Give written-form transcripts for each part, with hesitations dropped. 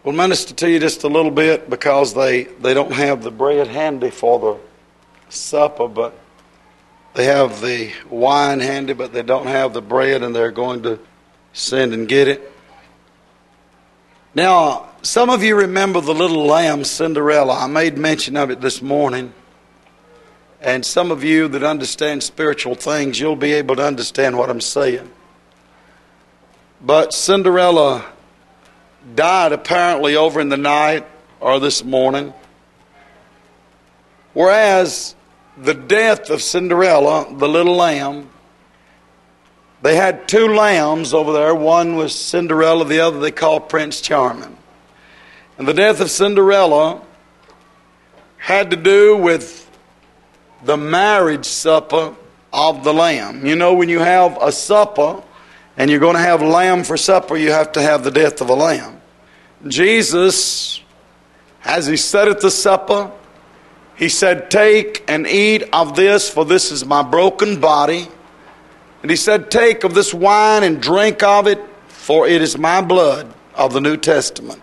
We'll minister to you just a little bit because they don't have the bread handy for the supper, but they have the wine handy, but they don't have the bread, and they're going to send and get it. Now, some of you remember the little lamb, Cinderella. I made mention of it this morning. And some of you that understand spiritual things, you'll be able to understand what I'm saying. But Cinderella died apparently over in the night or this morning. Whereas the death of Cinderella, the little lamb, they had two lambs over there. One was Cinderella, the other they called Prince Charming. And the death of Cinderella had to do with the marriage supper of the lamb. You know, when you have a supper and you're going to have lamb for supper, you have to have the death of a lamb. Jesus, as he said at the supper, he said, "Take and eat of this, for this is my broken body." And he said, "Take of this wine and drink of it, for it is my blood of the New Testament."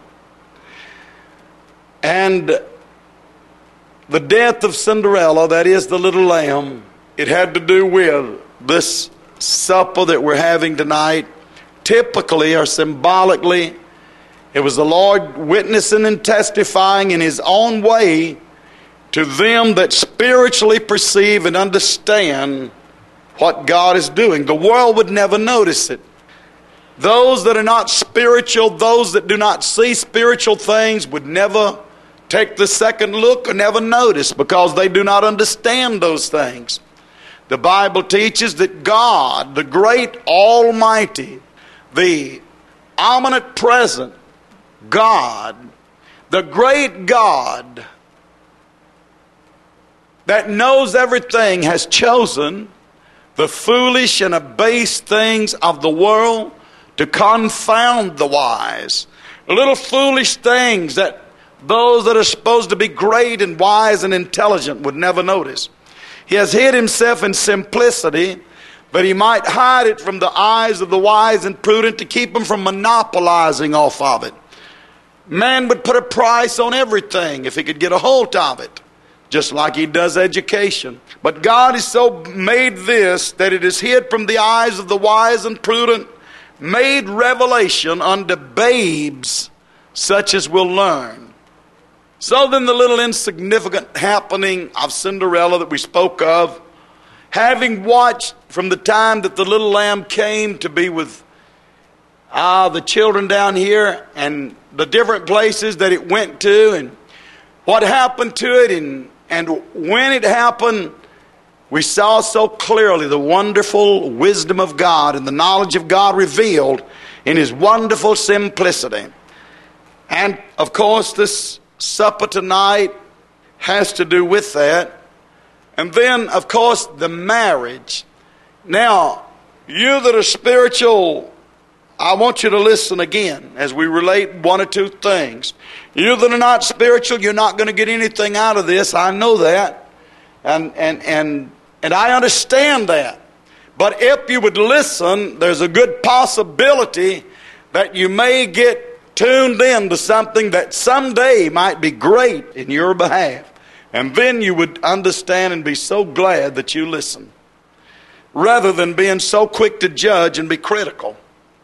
And the death of Cinderella, that is the little lamb, it had to do with this supper that we're having tonight. Typically or symbolically, it was the Lord witnessing and testifying in his own way to them that spiritually perceive and understand what God is doing. The world would never notice it. Those that are not spiritual, those that do not see spiritual things, would never take the second look or never notice, because they do not understand those things. The Bible teaches that God, the great Almighty, the omnipresent present God, the great God that knows everything, has chosen the foolish and abased things of the world to confound the wise. Little foolish things that those that are supposed to be great and wise and intelligent would never notice. He has hid himself in simplicity, but he might hide it from the eyes of the wise and prudent to keep them from monopolizing off of it. Man would put a price on everything if he could get a hold of it, just like he does education. But God has so made this that it is hid from the eyes of the wise and prudent, made revelation unto babes such as will learn. So then the little insignificant happening of Cinderella that we spoke of, having watched from the time that the little lamb came to be with the children down here, and the different places that it went to, and what happened to it, and when it happened, we saw so clearly the wonderful wisdom of God and the knowledge of God revealed in his wonderful simplicity. And of course, this supper tonight has to do with that. And then, of course, the marriage. Now, you that are spiritual, I want you to listen again as we relate one or two things. You that are not spiritual, you're not going to get anything out of this. I know that. And I understand that. But if you would listen, there's a good possibility that you may get tuned in to something that someday might be great in your behalf. And then you would understand and be so glad that you listen, rather than being so quick to judge and be critical.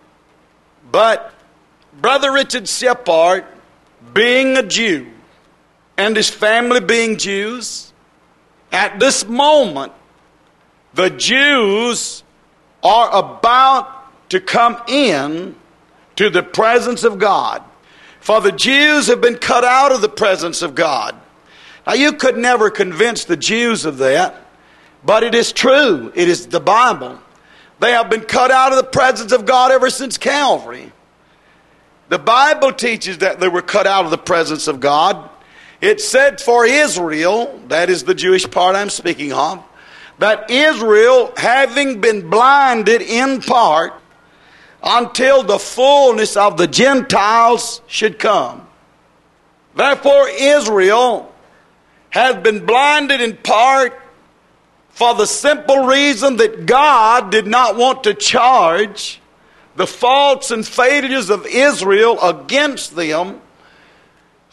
But Brother Richard Shepard, being a Jew, and his family being Jews, at this moment, the Jews are about to come in to the presence of God. For the Jews have been cut out of the presence of God. Now, you could never convince the Jews of that, but it is true. It is the Bible. They have been cut out of the presence of God ever since Calvary. The Bible teaches that they were cut out of the presence of God. It said for Israel, that is the Jewish part I'm speaking of, that Israel, having been blinded in part until the fullness of the Gentiles should come. Therefore, Israel has been blinded in part for the simple reason that God did not want to charge the faults and failures of Israel against them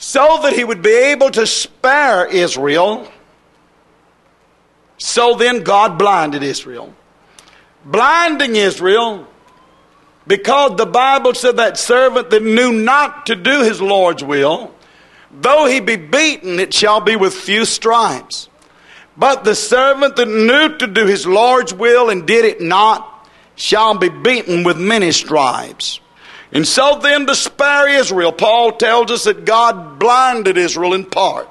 so that he would be able to spare Israel. So then God blinded Israel. Blinding Israel because the Bible said that servant that knew not to do his Lord's will, though he be beaten, it shall be with few stripes. But the servant that knew to do his Lord's will and did it not, shall be beaten with many stripes. And so then to spare Israel, Paul tells us that God blinded Israel in part.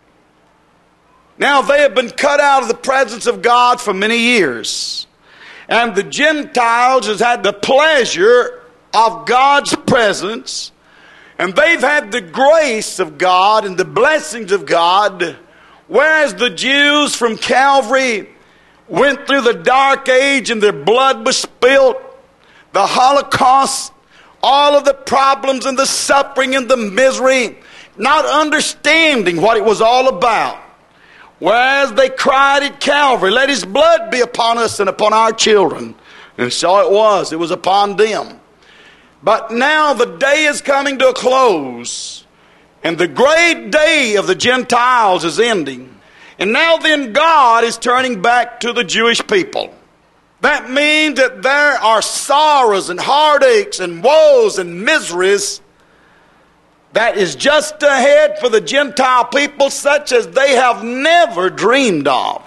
Now they have been cut out of the presence of God for many years. And the Gentiles has had the pleasure of God's presence. And they've had the grace of God and the blessings of God. Whereas the Jews from Calvary went through the dark age and their blood was spilt. The Holocaust, all of the problems and the suffering and the misery, not understanding what it was all about. Whereas they cried at Calvary, let his blood be upon us and upon our children. And so it was. It was upon them. But now the day is coming to a close. And the great day of the Gentiles is ending. And now then God is turning back to the Jewish people. That means that there are sorrows and heartaches and woes and miseries that is just ahead for the Gentile people, such as they have never dreamed of.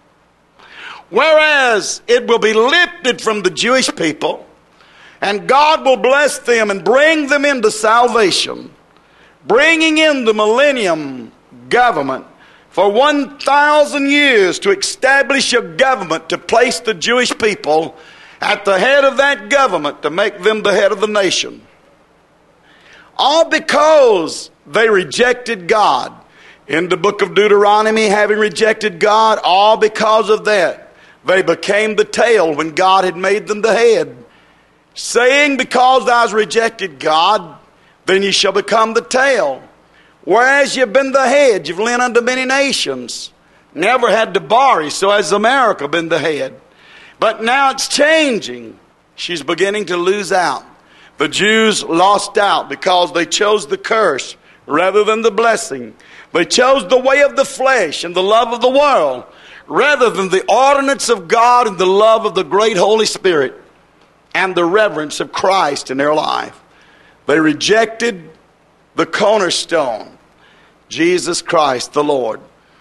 Whereas it will be lifted from the Jewish people, and God will bless them and bring them into salvation, bringing in the millennium government for 1,000 years to establish a government to place the Jewish people at the head of that government, to make them the head of the nation. All because they rejected God. In the book of Deuteronomy, having rejected God, all because of that, they became the tail when God had made them the head. Saying, because thou hast rejected God, then ye shall become the tail. Whereas you've been the head, you've lent unto many nations. Never had to borrow, so has America been the head. But now it's changing. She's beginning to lose out. The Jews lost out because they chose the curse rather than the blessing. They chose the way of the flesh and the love of the world rather than the ordinance of God and the love of the great Holy Spirit and the reverence of Christ in their life. They rejected the cornerstone, Jesus Christ the Lord.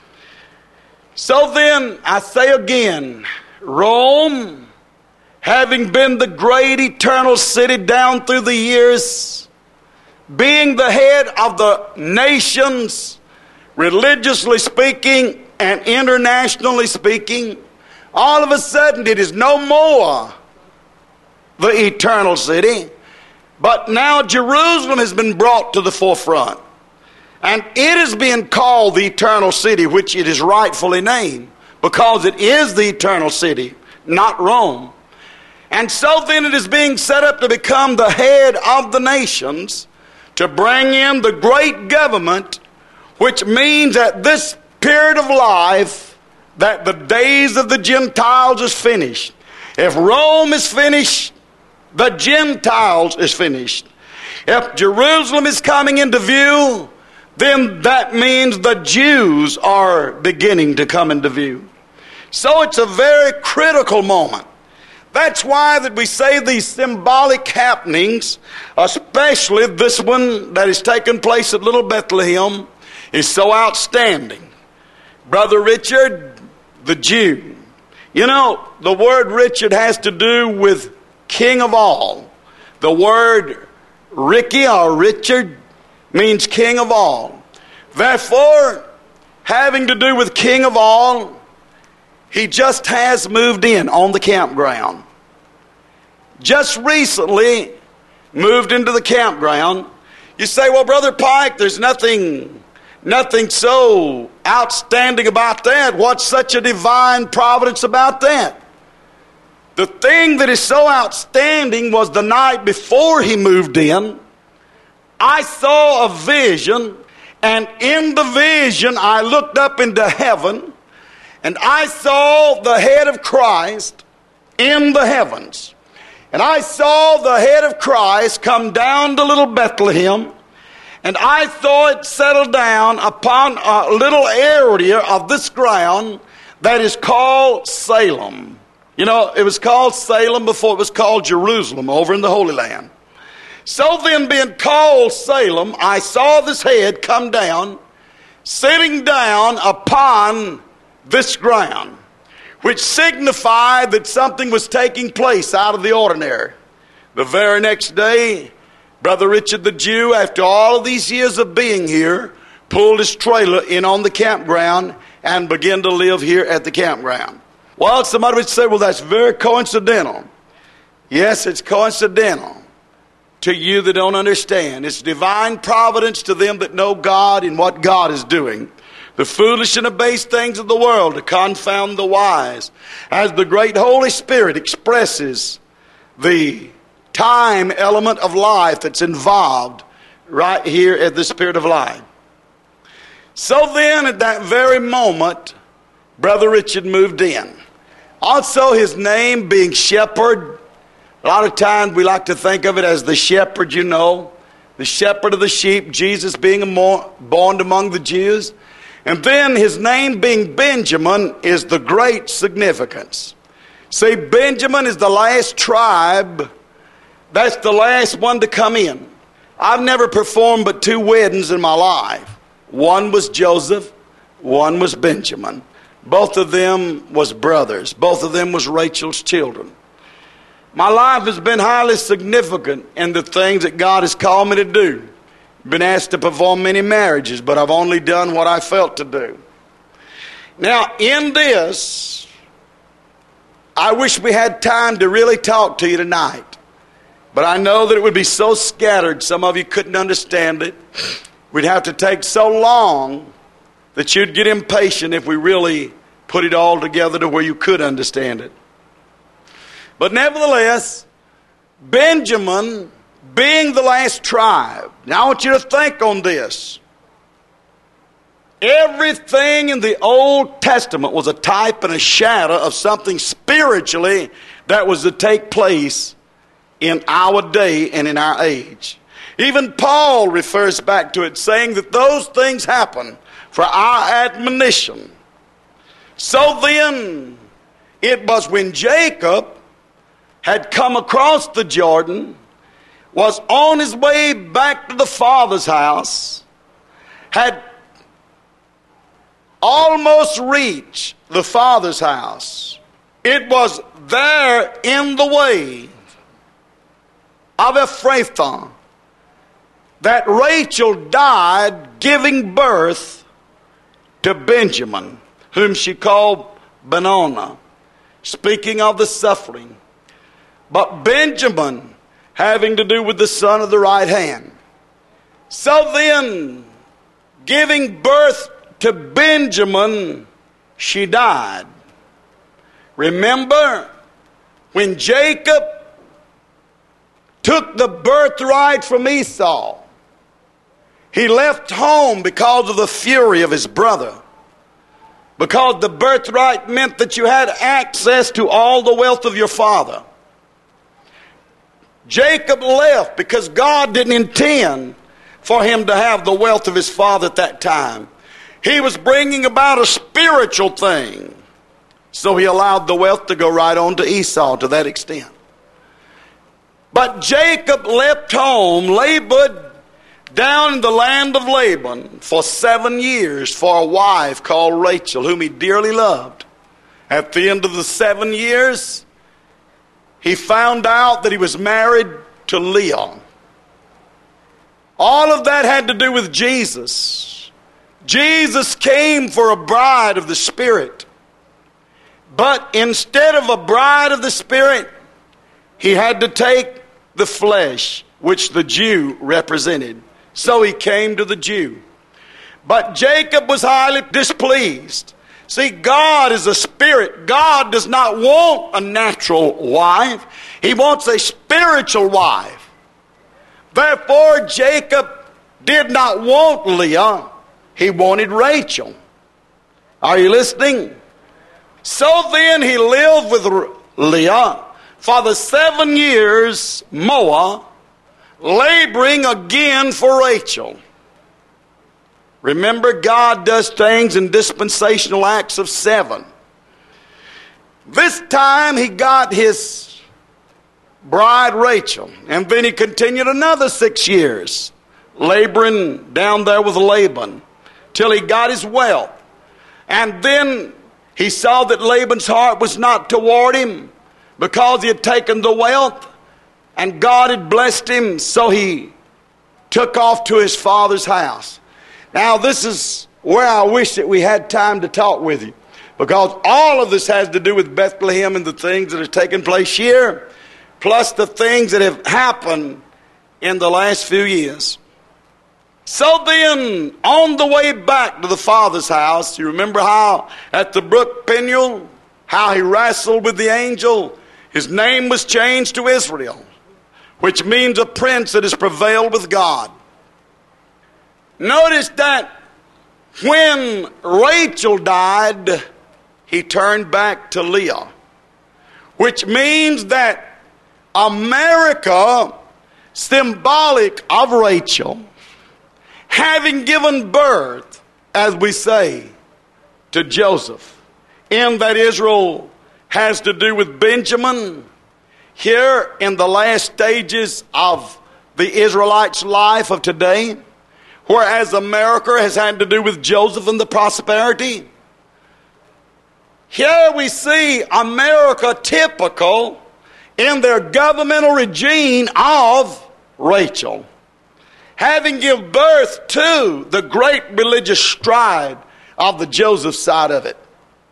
So then, I say again, Rome, having been the great eternal city down through the years, being the head of the nations, religiously speaking and internationally speaking, all of a sudden it is no more the eternal city, but now Jerusalem has been brought to the forefront. And it is being called the eternal city, which it is rightfully named, because it is the eternal city, not Rome. And so then it is being set up to become the head of the nations, to bring in the great government, which means at this period of life that the days of the Gentiles is finished. If Rome is finished, the Gentiles is finished. If Jerusalem is coming into view, then that means the Jews are beginning to come into view. So it's a very critical moment. That's why that we say these symbolic happenings, especially this one that has taken place at Little Bethlehem, is so outstanding. Brother Richard, the Jew. You know, the word Richard has to do with King of all. The word Ricky or Richard means King of all. Therefore, having to do with King of all, he just has moved in on the campground. Just recently moved into the campground. You say, well, Brother Pike, there's nothing so outstanding about that. What's such a divine providence about that? The thing that is so outstanding was the night before he moved in, I saw a vision, and in the vision I looked up into heaven, and I saw the head of Christ in the heavens. And I saw the head of Christ come down to Little Bethlehem, And I saw it settle down upon a little area of this ground that is called Salem. You know, it was called Salem before it was called Jerusalem over in the Holy Land. So then, being called Salem, I saw this head come down, sitting down upon this ground, which signified that something was taking place out of the ordinary. The very next day, Brother Richard the Jew, after all of these years of being here, pulled his trailer in on the campground and began to live here at the campground. Well, somebody would say, well, that's very coincidental. Yes, it's coincidental to you that don't understand. It's divine providence to them that know God and what God is doing. The foolish and the base things of the world to confound the wise. As the great Holy Spirit expresses the time element of life that's involved right here at the Spirit of Life. So then, at that very moment, Brother Richard moved in. Also, his name being Shepherd. A lot of times we like to think of it as the shepherd, you know. The shepherd of the sheep, Jesus being born among the Jews. And then his name being Benjamin is the great significance. See, Benjamin is the last tribe. That's the last one to come in. I've never performed but 2 weddings in my life. One was Joseph, one was Benjamin. Both of them was brothers. Both of them was Rachel's children. My life has been highly significant in the things that God has called me to do. Been asked to perform many marriages, but I've only done what I felt to do. Now, in this, I wish we had time to really talk to you tonight. But I know that it would be so scattered, some of you couldn't understand it. We'd have to take so long that you'd get impatient if we really put it all together to where you could understand it. But nevertheless, Benjamin being the last tribe. Now I want you to think on this. Everything in the Old Testament was a type and a shadow of something spiritually that was to take place in our day and in our age. Even Paul refers back to it, saying that those things happen for our admonition. So then, it was when Jacob had come across the Jordan, was on his way back to the father's house, had almost reached the father's house. It was there in the way of Ephrathah that Rachel died giving birth to Benjamin, whom she called Benoni, speaking of the suffering. But Benjamin having to do with the son of the right hand. So then, giving birth to Benjamin, she died. Remember, when Jacob took the birthright from Esau, he left home because of the fury of his brother. Because the birthright meant that you had access to all the wealth of your father. Jacob left because God didn't intend for him to have the wealth of his father at that time. He was bringing about a spiritual thing. So he allowed the wealth to go right on to Esau to that extent. But Jacob left home, labored down in the land of Laban for 7 years for a wife called Rachel, whom he dearly loved. At the end of the 7 years, he found out that he was married to Leah. All of that had to do with Jesus. Jesus came for a bride of the Spirit. But instead of a bride of the Spirit, he had to take the flesh, which the Jew represented. So he came to the Jew. But Jacob was highly displeased. See, God is a spirit. God does not want a natural wife. He wants a spiritual wife. Therefore, Jacob did not want Leah. He wanted Rachel. Are you listening? So then he lived with Leah for the 7 years more, laboring again for Rachel. Remember, God does things in dispensational acts of 7. This time he got his bride Rachel, and then he continued another 6 years, laboring down there with Laban, till he got his wealth. And then he saw that Laban's heart was not toward him, because he had taken the wealth, and God had blessed him, so he took off to his father's house. Now, this is where I wish that we had time to talk with you, because all of this has to do with Bethlehem and the things that have taken place here, plus the things that have happened in the last few years. So then, on the way back to the father's house, you remember how at the brook Peniel, how he wrestled with the angel? His name was changed to Israel, which means a prince that has prevailed with God. Notice that when Rachel died, he turned back to Leah, which means that America, symbolic of Rachel, having given birth, as we say, to Joseph, in that Israel has to do with Benjamin, here in the last stages of the Israelites' life of today, whereas America has had to do with Joseph and the prosperity. Here we see America typical in their governmental regime of Rachel, having given birth to the great religious stride of the Joseph side of it.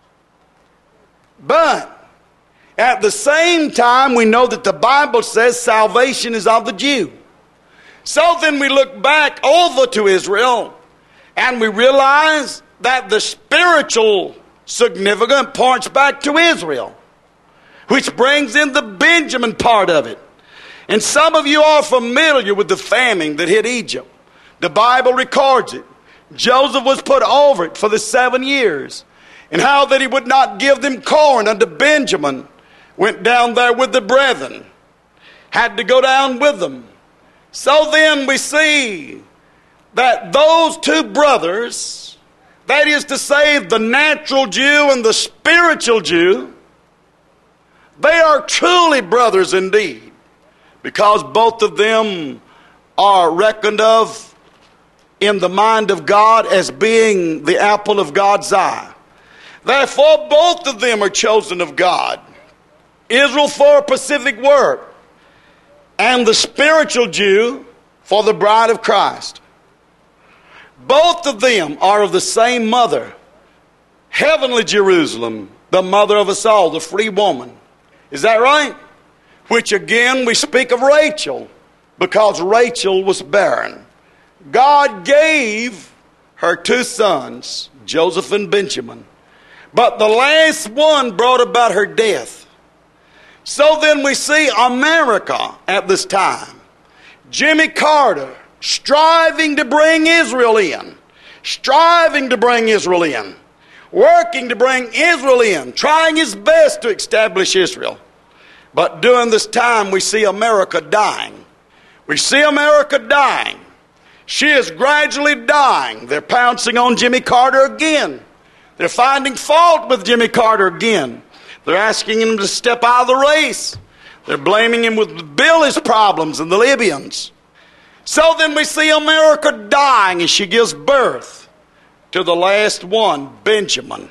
But at the same time, we know that the Bible says salvation is of the Jew. So then we look back over to Israel, and we realize that the spiritual significance points back to Israel, which brings in the Benjamin part of it. And some of you are familiar with the famine that hit Egypt. The Bible records it. Joseph was put over it for the 7 years. And how that he would not give them corn unto Benjamin. Went down there with the brethren. Had to go down with them. So then we see that those two brothers, that is to say the natural Jew and the spiritual Jew, they are truly brothers indeed, because both of them are reckoned of in the mind of God as being the apple of God's eye. Therefore, both of them are chosen of God. Israel for a specific work, and the spiritual Jew for the bride of Christ. Both of them are of the same mother, heavenly Jerusalem, the mother of us all, the free woman. Is that right? Which again we speak of Rachel, because Rachel was barren. God gave her 2 sons, Joseph and Benjamin. But the last one brought about her death. So then we see America at this time. Jimmy Carter striving to bring Israel in. Striving to bring Israel in. Working to bring Israel in. Trying his best to establish Israel. But during this time we see America dying. We see America dying. She is gradually dying. They're pouncing on Jimmy Carter again. They're finding fault with Jimmy Carter again. They're asking him to step out of the race. They're blaming him with Billy's problems and the Libyans. So then we see America dying as she gives birth to the last one, Benjamin.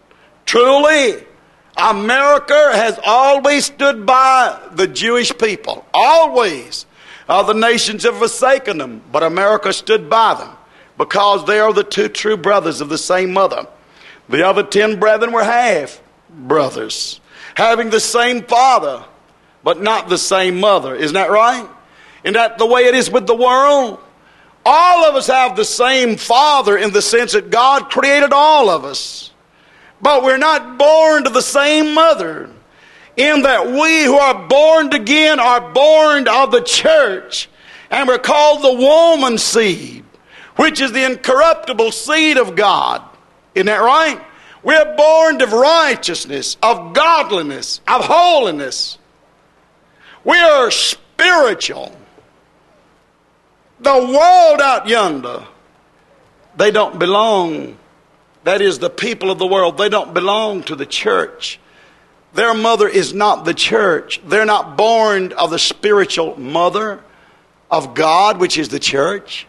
Truly, America has always stood by the Jewish people. Always. Other nations have forsaken them, but America stood by them because they are the 2 true brothers of the same mother. The other 10 brethren were half brothers, having the same father, but not the same mother. Isn't that right? Isn't that the way it is with the world? All of us have the same father in the sense that God created all of us. But we're not born to the same mother, in that we who are born again are born of the church, and we're called the woman seed, which is the incorruptible seed of God. Isn't that right? We're born of righteousness, of godliness, of holiness. We are spiritual. The world out yonder they don't belong, that is the people of the world, they don't belong to the church. Their mother is not the church. They're not born of the spiritual mother of God, which is the church,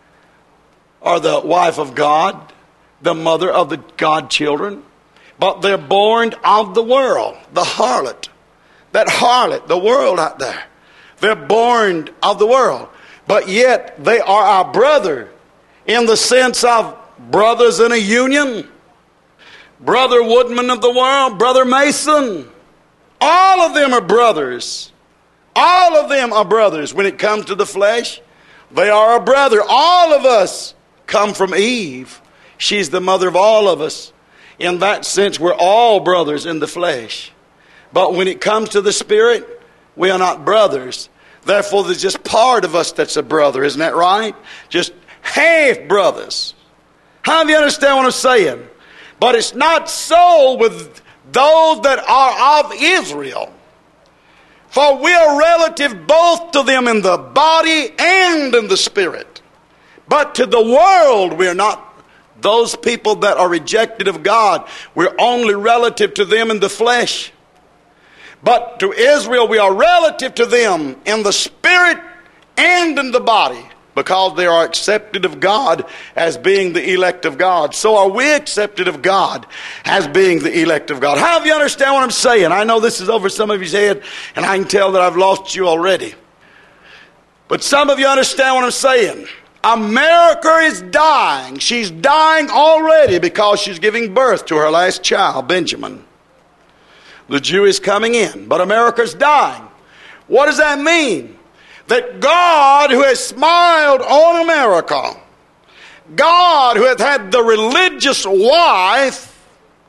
or the wife of God, the mother of the God children. But they're born of the world, the harlot. That harlot, the world out there. They're born of the world. But yet they are our brother in the sense of brothers in a union. Brother Woodman of the world, Brother Mason. All of them are brothers. All of them are brothers. When it comes to the flesh, they are a brother. All of us come from Eve. She's the mother of all of us. In that sense, we're all brothers in the flesh. But when it comes to the spirit, we are not brothers. Therefore, there's just part of us that's a brother. Isn't that right? Just half brothers. How do you understand what I'm saying? But it's not so with those that are of Israel. For we are relative both to them in the body and in the spirit. But to the world, we are not. Those people that are rejected of God, we're only relative to them in the flesh. But to Israel, we are relative to them in the spirit and in the body, because they are accepted of God as being the elect of God. So are we accepted of God as being the elect of God. How do you understand what I'm saying? I know this is over some of your head, and I can tell that I've lost you already. But some of you understand what I'm saying. America is dying. She's dying already because she's giving birth to her last child, Benjamin. The Jew is coming in, but America's dying. What does that mean? That God, who has smiled on America, God, who hath had the religious wife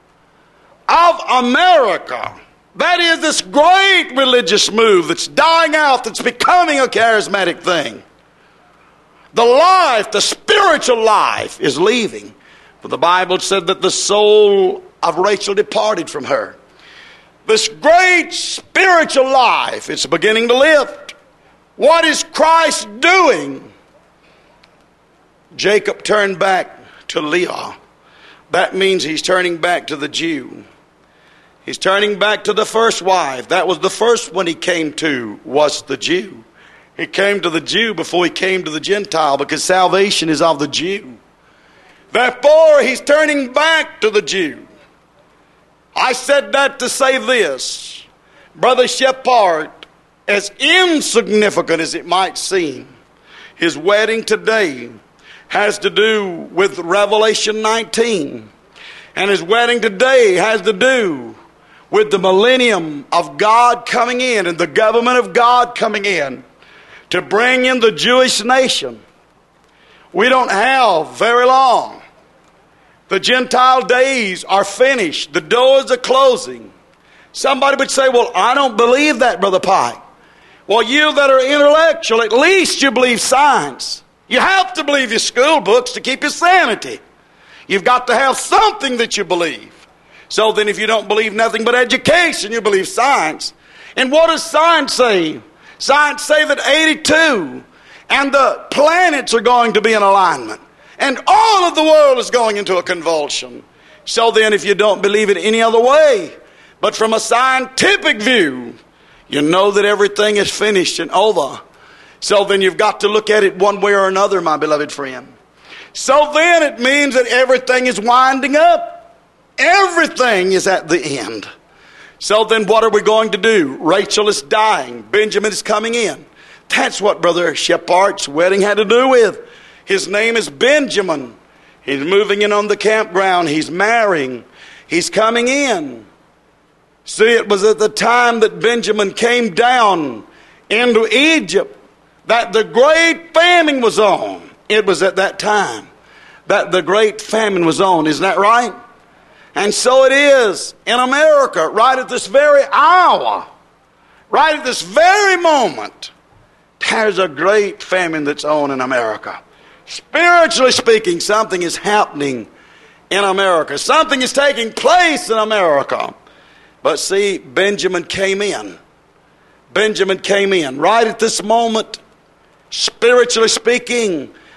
of America, that is this great religious move that's dying out, that's becoming a charismatic thing. The life, the spiritual life is leaving. For the Bible said that the soul of Rachel departed from her. This great spiritual life is beginning to lift. What is Christ doing? Jacob turned back to Leah. That means he's turning back to the Jew. He's turning back to the first wife. That was the first one he came to, was the Jew. He came to the Jew before he came to the Gentile, because salvation is of the Jew. Therefore, he's turning back to the Jew. I said that to say this. Brother Shepard, as insignificant as it might seem, his wedding today has to do with Revelation 19. And his wedding today has to do with the millennium of God coming in and the government of God coming in to bring in the Jewish nation. We don't have very long. The Gentile days are finished. The doors are closing. Somebody would say, well, I don't believe that, Brother Pike. Well, you that are intellectual, at least you believe science. You have to believe your school books to keep your sanity. You've got to have something that you believe. So then if you don't believe nothing but education, you believe science. And what does science say? Science say that 82 and the planets are going to be in alignment. And all of the world is going into a convulsion. So then if you don't believe it any other way, but from a scientific view, you know that everything is finished and over. So then you've got to look at it one way or another, my beloved friend. So then it means that everything is winding up. Everything is at the end. So then what are we going to do? Rachel is dying. Benjamin is coming in. That's what Brother Shepard's wedding had to do with. His name is Benjamin. He's moving in on the campground. He's marrying. He's coming in. See, it was at the time that Benjamin came down into Egypt that the great famine was on. It was at that time that the great famine was on. Isn't that right? And so it is in America, right at this very hour, right at this very moment. There's a great famine that's on in America. Spiritually speaking, something is happening in America. Something is taking place in America. But see, Benjamin came in. Benjamin came in right at this moment. Spiritually speaking,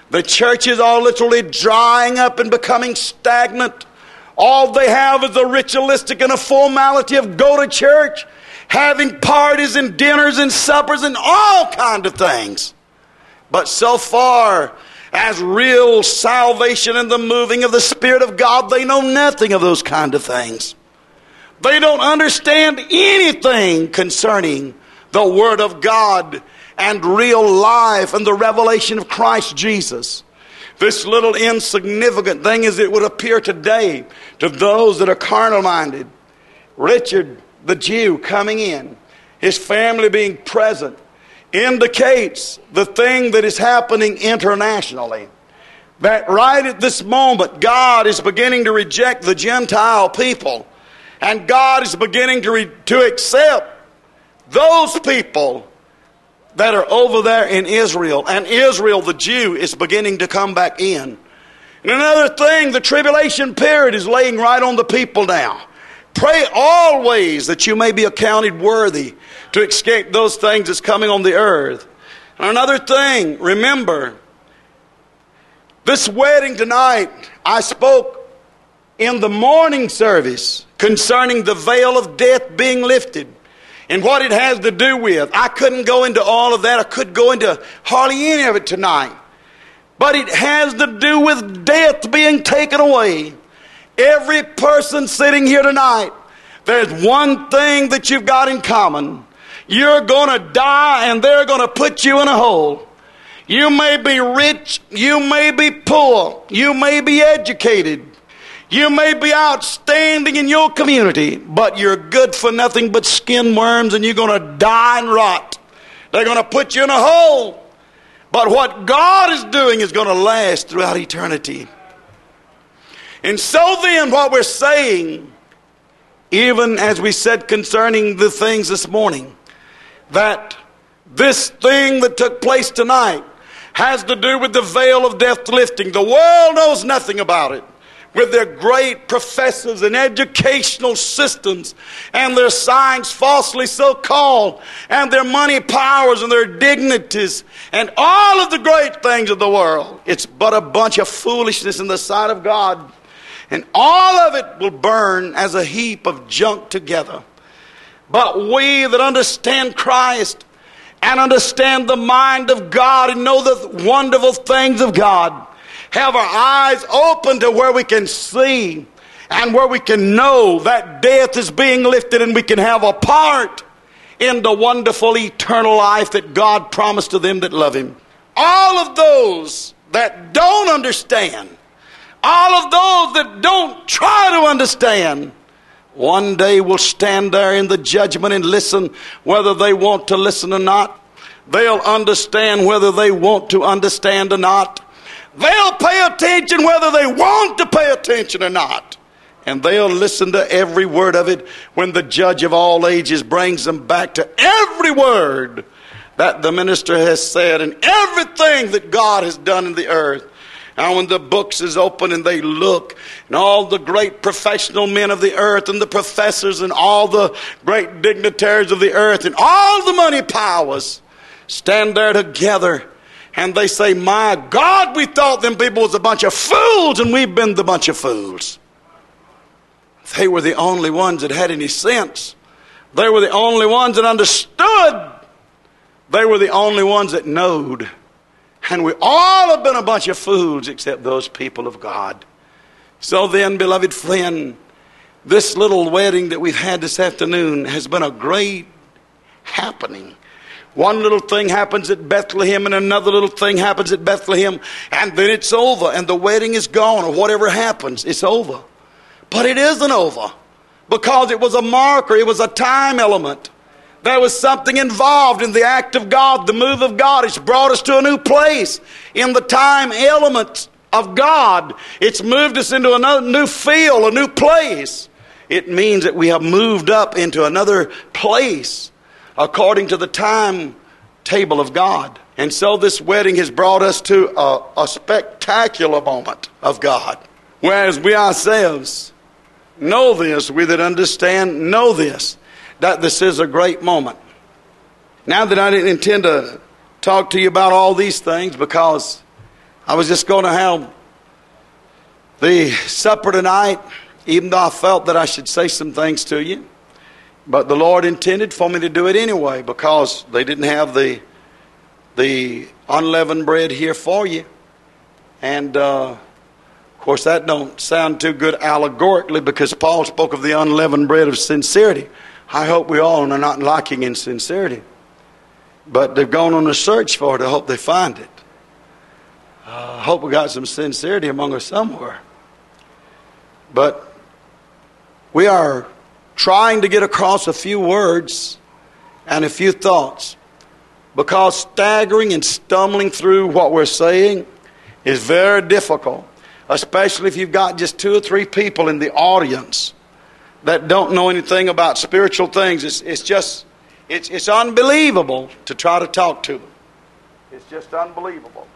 The churches are literally drying up and becoming stagnant. All they have is a ritualistic and a formality of go to church, having parties and dinners and suppers and all kinds of things. But so far as real salvation and the moving of the Spirit of God, they know nothing of those kind of things. They don't understand anything concerning the Word of God and real life and the revelation of Christ Jesus. This little insignificant thing as it would appear today to those that are carnal-minded. Richard, the Jew, coming in, his family being present, indicates the thing that is happening internationally. That right at this moment, God is beginning to reject the Gentile people. And God is beginning to accept those people that are over there in Israel. And Israel, the Jew, is beginning to come back in. And another thing, the tribulation period is laying right on the people now. Pray always that you may be accounted worthy to escape those things that's coming on the earth. And another thing, remember, this wedding tonight, I spoke in the morning service concerning the veil of death being lifted and what it has to do with. I couldn't go into all of that. I couldn't go into hardly any of it tonight. But it has to do with death being taken away. Every person sitting here tonight, there's one thing that you've got in common. You're going to die and they're going to put you in a hole. You may be rich, you may be poor, you may be educated, you may be outstanding in your community, but you're good for nothing but skin worms and you're going to die and rot. They're going to put you in a hole. But what God is doing is going to last throughout eternity. And so then what we're saying, even as we said concerning the things this morning, that this thing that took place tonight has to do with the veil of death lifting. The world knows nothing about it. With their great professors and educational systems and their science falsely so called and their money powers and their dignities and all of the great things of the world. It's but a bunch of foolishness in the sight of God. And all of it will burn as a heap of junk together. But we that understand Christ and understand the mind of God and know the wonderful things of God, have our eyes open to where we can see and where we can know that death is being lifted and we can have a part in the wonderful eternal life that God promised to them that love Him. All of those that don't understand, all of those that don't try to understand, one day will stand there in the judgment and listen whether they want to listen or not. They'll understand whether they want to understand or not. They'll pay attention whether they want to pay attention or not. And they'll listen to every word of it when the judge of all ages brings them back to every word that the minister has said and everything that God has done in the earth. And when the books is open and they look, and all the great professional men of the earth and the professors and all the great dignitaries of the earth and all the money powers stand there together and they say, my God, we thought them people was a bunch of fools and we've been the bunch of fools. They were the only ones that had any sense. They were the only ones that understood. They were the only ones that knowed. And we all have been a bunch of fools except those people of God. So then, beloved friend, this little wedding that we've had this afternoon has been a great happening. One little thing happens at Bethlehem and another little thing happens at Bethlehem and then it's over and the wedding is gone or whatever happens, it's over. But it isn't over because it was a marker, it was a time element. There was something involved in the act of God, the move of God. It's brought us to a new place in the time element of God. It's moved us into another new field, a new place. It means that we have moved up into another place according to the time table of God. And so this wedding has brought us to a spectacular moment of God. Whereas we ourselves know this, we that understand know this, that this is a great moment. Now that I didn't intend to talk to you about all these things because I was just going to have the supper tonight, even though I felt that I should say some things to you. But the Lord intended for me to do it anyway, because they didn't have the unleavened bread here for you. And of course that don't sound too good allegorically, because Paul spoke of the unleavened bread of sincerity. I hope we all are not lacking in sincerity. But they've gone on a search for it. I hope they find it. I hope we got some sincerity among us somewhere. But we are trying to get across a few words and a few thoughts, because staggering and stumbling through what we're saying is very difficult, especially if you've got just 2 or 3 people in the audience that don't know anything about spiritual things. It's unbelievable to try to talk to them. It's just unbelievable.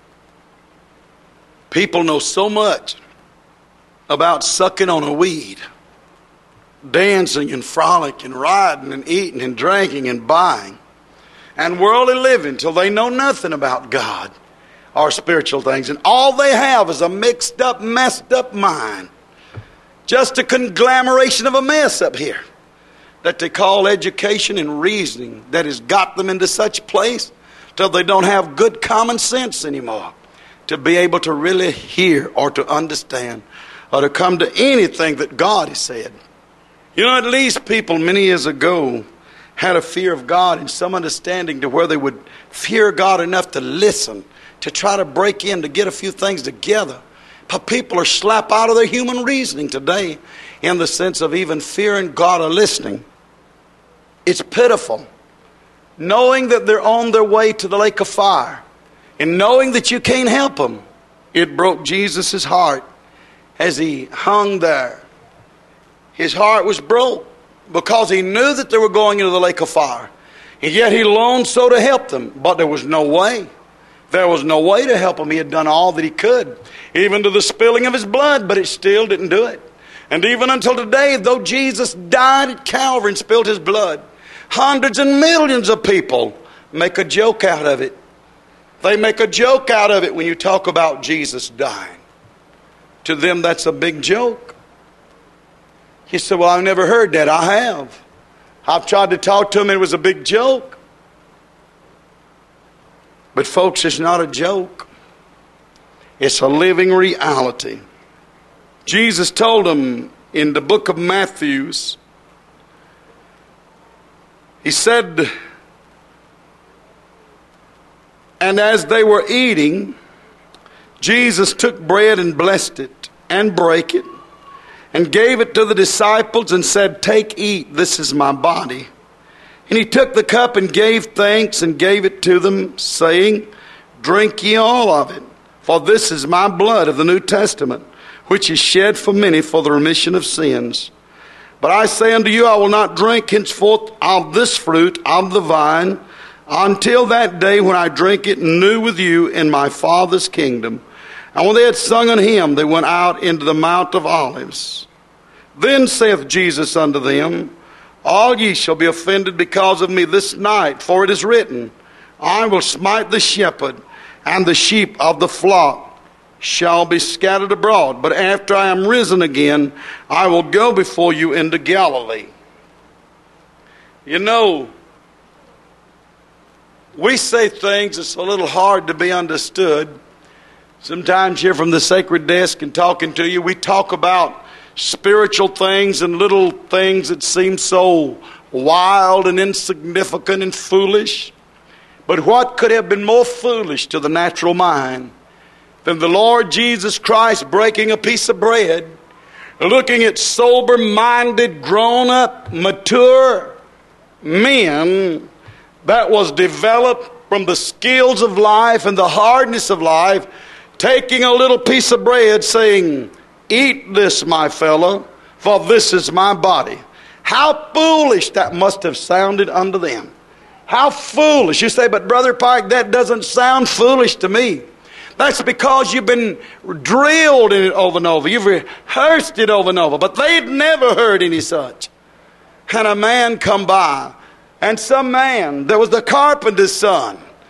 People know so much about sucking on a weed, dancing and frolicking, riding and eating and drinking and buying, and worldly living, till they know nothing about God or spiritual things. And all they have is a mixed up, messed up mind. Just a conglomeration of a mess up here that they call education and reasoning, that has got them into such a place till they don't have good common sense anymore to be able to really hear or to understand or to come to anything that God has said. You know, at least people many years ago had a fear of God and some understanding to where they would fear God enough to listen, to try to break in, to get a few things together. But people are slapped out of their human reasoning today in the sense of even fearing God or listening. It's pitiful. Knowing that they're on their way to the lake of fire and knowing that you can't help them, it broke Jesus' heart as he hung there. His heart was broke because he knew that they were going into the lake of fire. And yet he longed so to help them, but there was no way. There was no way to help him. He had done all that he could, even to the spilling of his blood, but it still didn't do it. And even until today, though Jesus died at Calvary and spilled his blood, hundreds and millions of people make a joke out of it. They make a joke out of it when you talk about Jesus dying. To them, that's a big joke. He said, well, I've never heard that. I have. I've tried to talk to him, and it was a big joke. But folks, it's not a joke. It's a living reality. Jesus told them in the book of Matthew, he said, and as they were eating, Jesus took bread and blessed it and brake it and gave it to the disciples and said, take, eat, this is my body. And he took the cup and gave thanks and gave it to them, saying, drink ye all of it, for this is my blood of the New Testament, which is shed for many for the remission of sins. But I say unto you, I will not drink henceforth of this fruit of the vine until that day when I drink it new with you in my Father's kingdom. And when they had sung an hymn, they went out into the Mount of Olives. Then saith Jesus unto them, all ye shall be offended because of me this night, for it is written, I will smite the shepherd, and the sheep of the flock shall be scattered abroad. But after I am risen again, I will go before you into Galilee. You know, we say things that's a little hard to be understood. Sometimes here from the sacred desk and talking to you, we talk about spiritual things and little things that seem so wild and insignificant and foolish. But what could have been more foolish to the natural mind than the Lord Jesus Christ breaking a piece of bread, looking at sober-minded, grown-up, mature men that was developed from the skills of life and the hardness of life, taking a little piece of bread, saying, eat this, my fellow, for this is my body. How foolish that must have sounded unto them. How foolish. You say, but Brother Pike, that doesn't sound foolish to me. That's because you've been drilled in it over and over. You've rehearsed it over and over. But they'd never heard any such. And a man come by, and some man that was the carpenter's son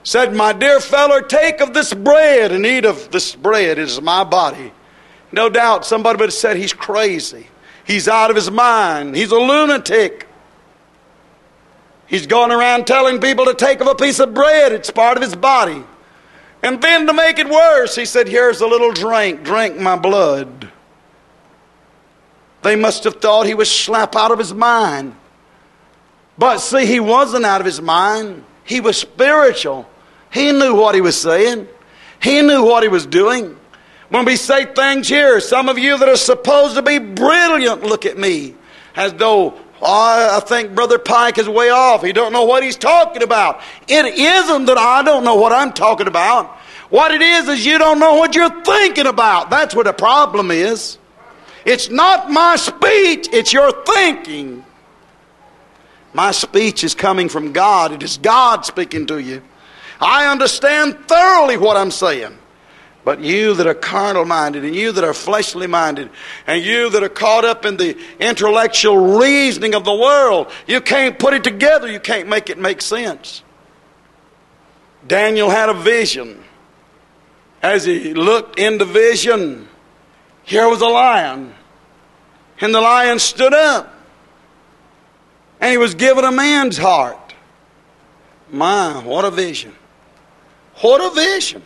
said, my dear fellow, take of this bread and eat of this bread. It is my body. No doubt somebody would have said he's crazy. He's out of his mind. He's a lunatic. He's going around telling people to take of a piece of bread. It's part of his body. And then to make it worse, he said, here's a little drink. Drink my blood. They must have thought he was slap out of his mind. But see, he wasn't out of his mind. He was spiritual. He knew what he was saying. He knew what he was doing. When we say things here, some of you that are supposed to be brilliant look at me as though, I think Brother Pike is way off. He don't know what he's talking about. It isn't that I don't know what I'm talking about. What it is you don't know what you're thinking about. That's what the problem is. It's not my speech, it's your thinking. My speech is coming from God. It is God speaking to you. I understand thoroughly what I'm saying. But you that are carnal-minded, and you that are fleshly-minded, and you that are caught up in the intellectual reasoning of the world, you can't put it together. You can't make it make sense. Daniel had a vision. As he looked in the vision, here was a lion. And the lion stood up. And he was given a man's heart. My, what a vision. What a vision.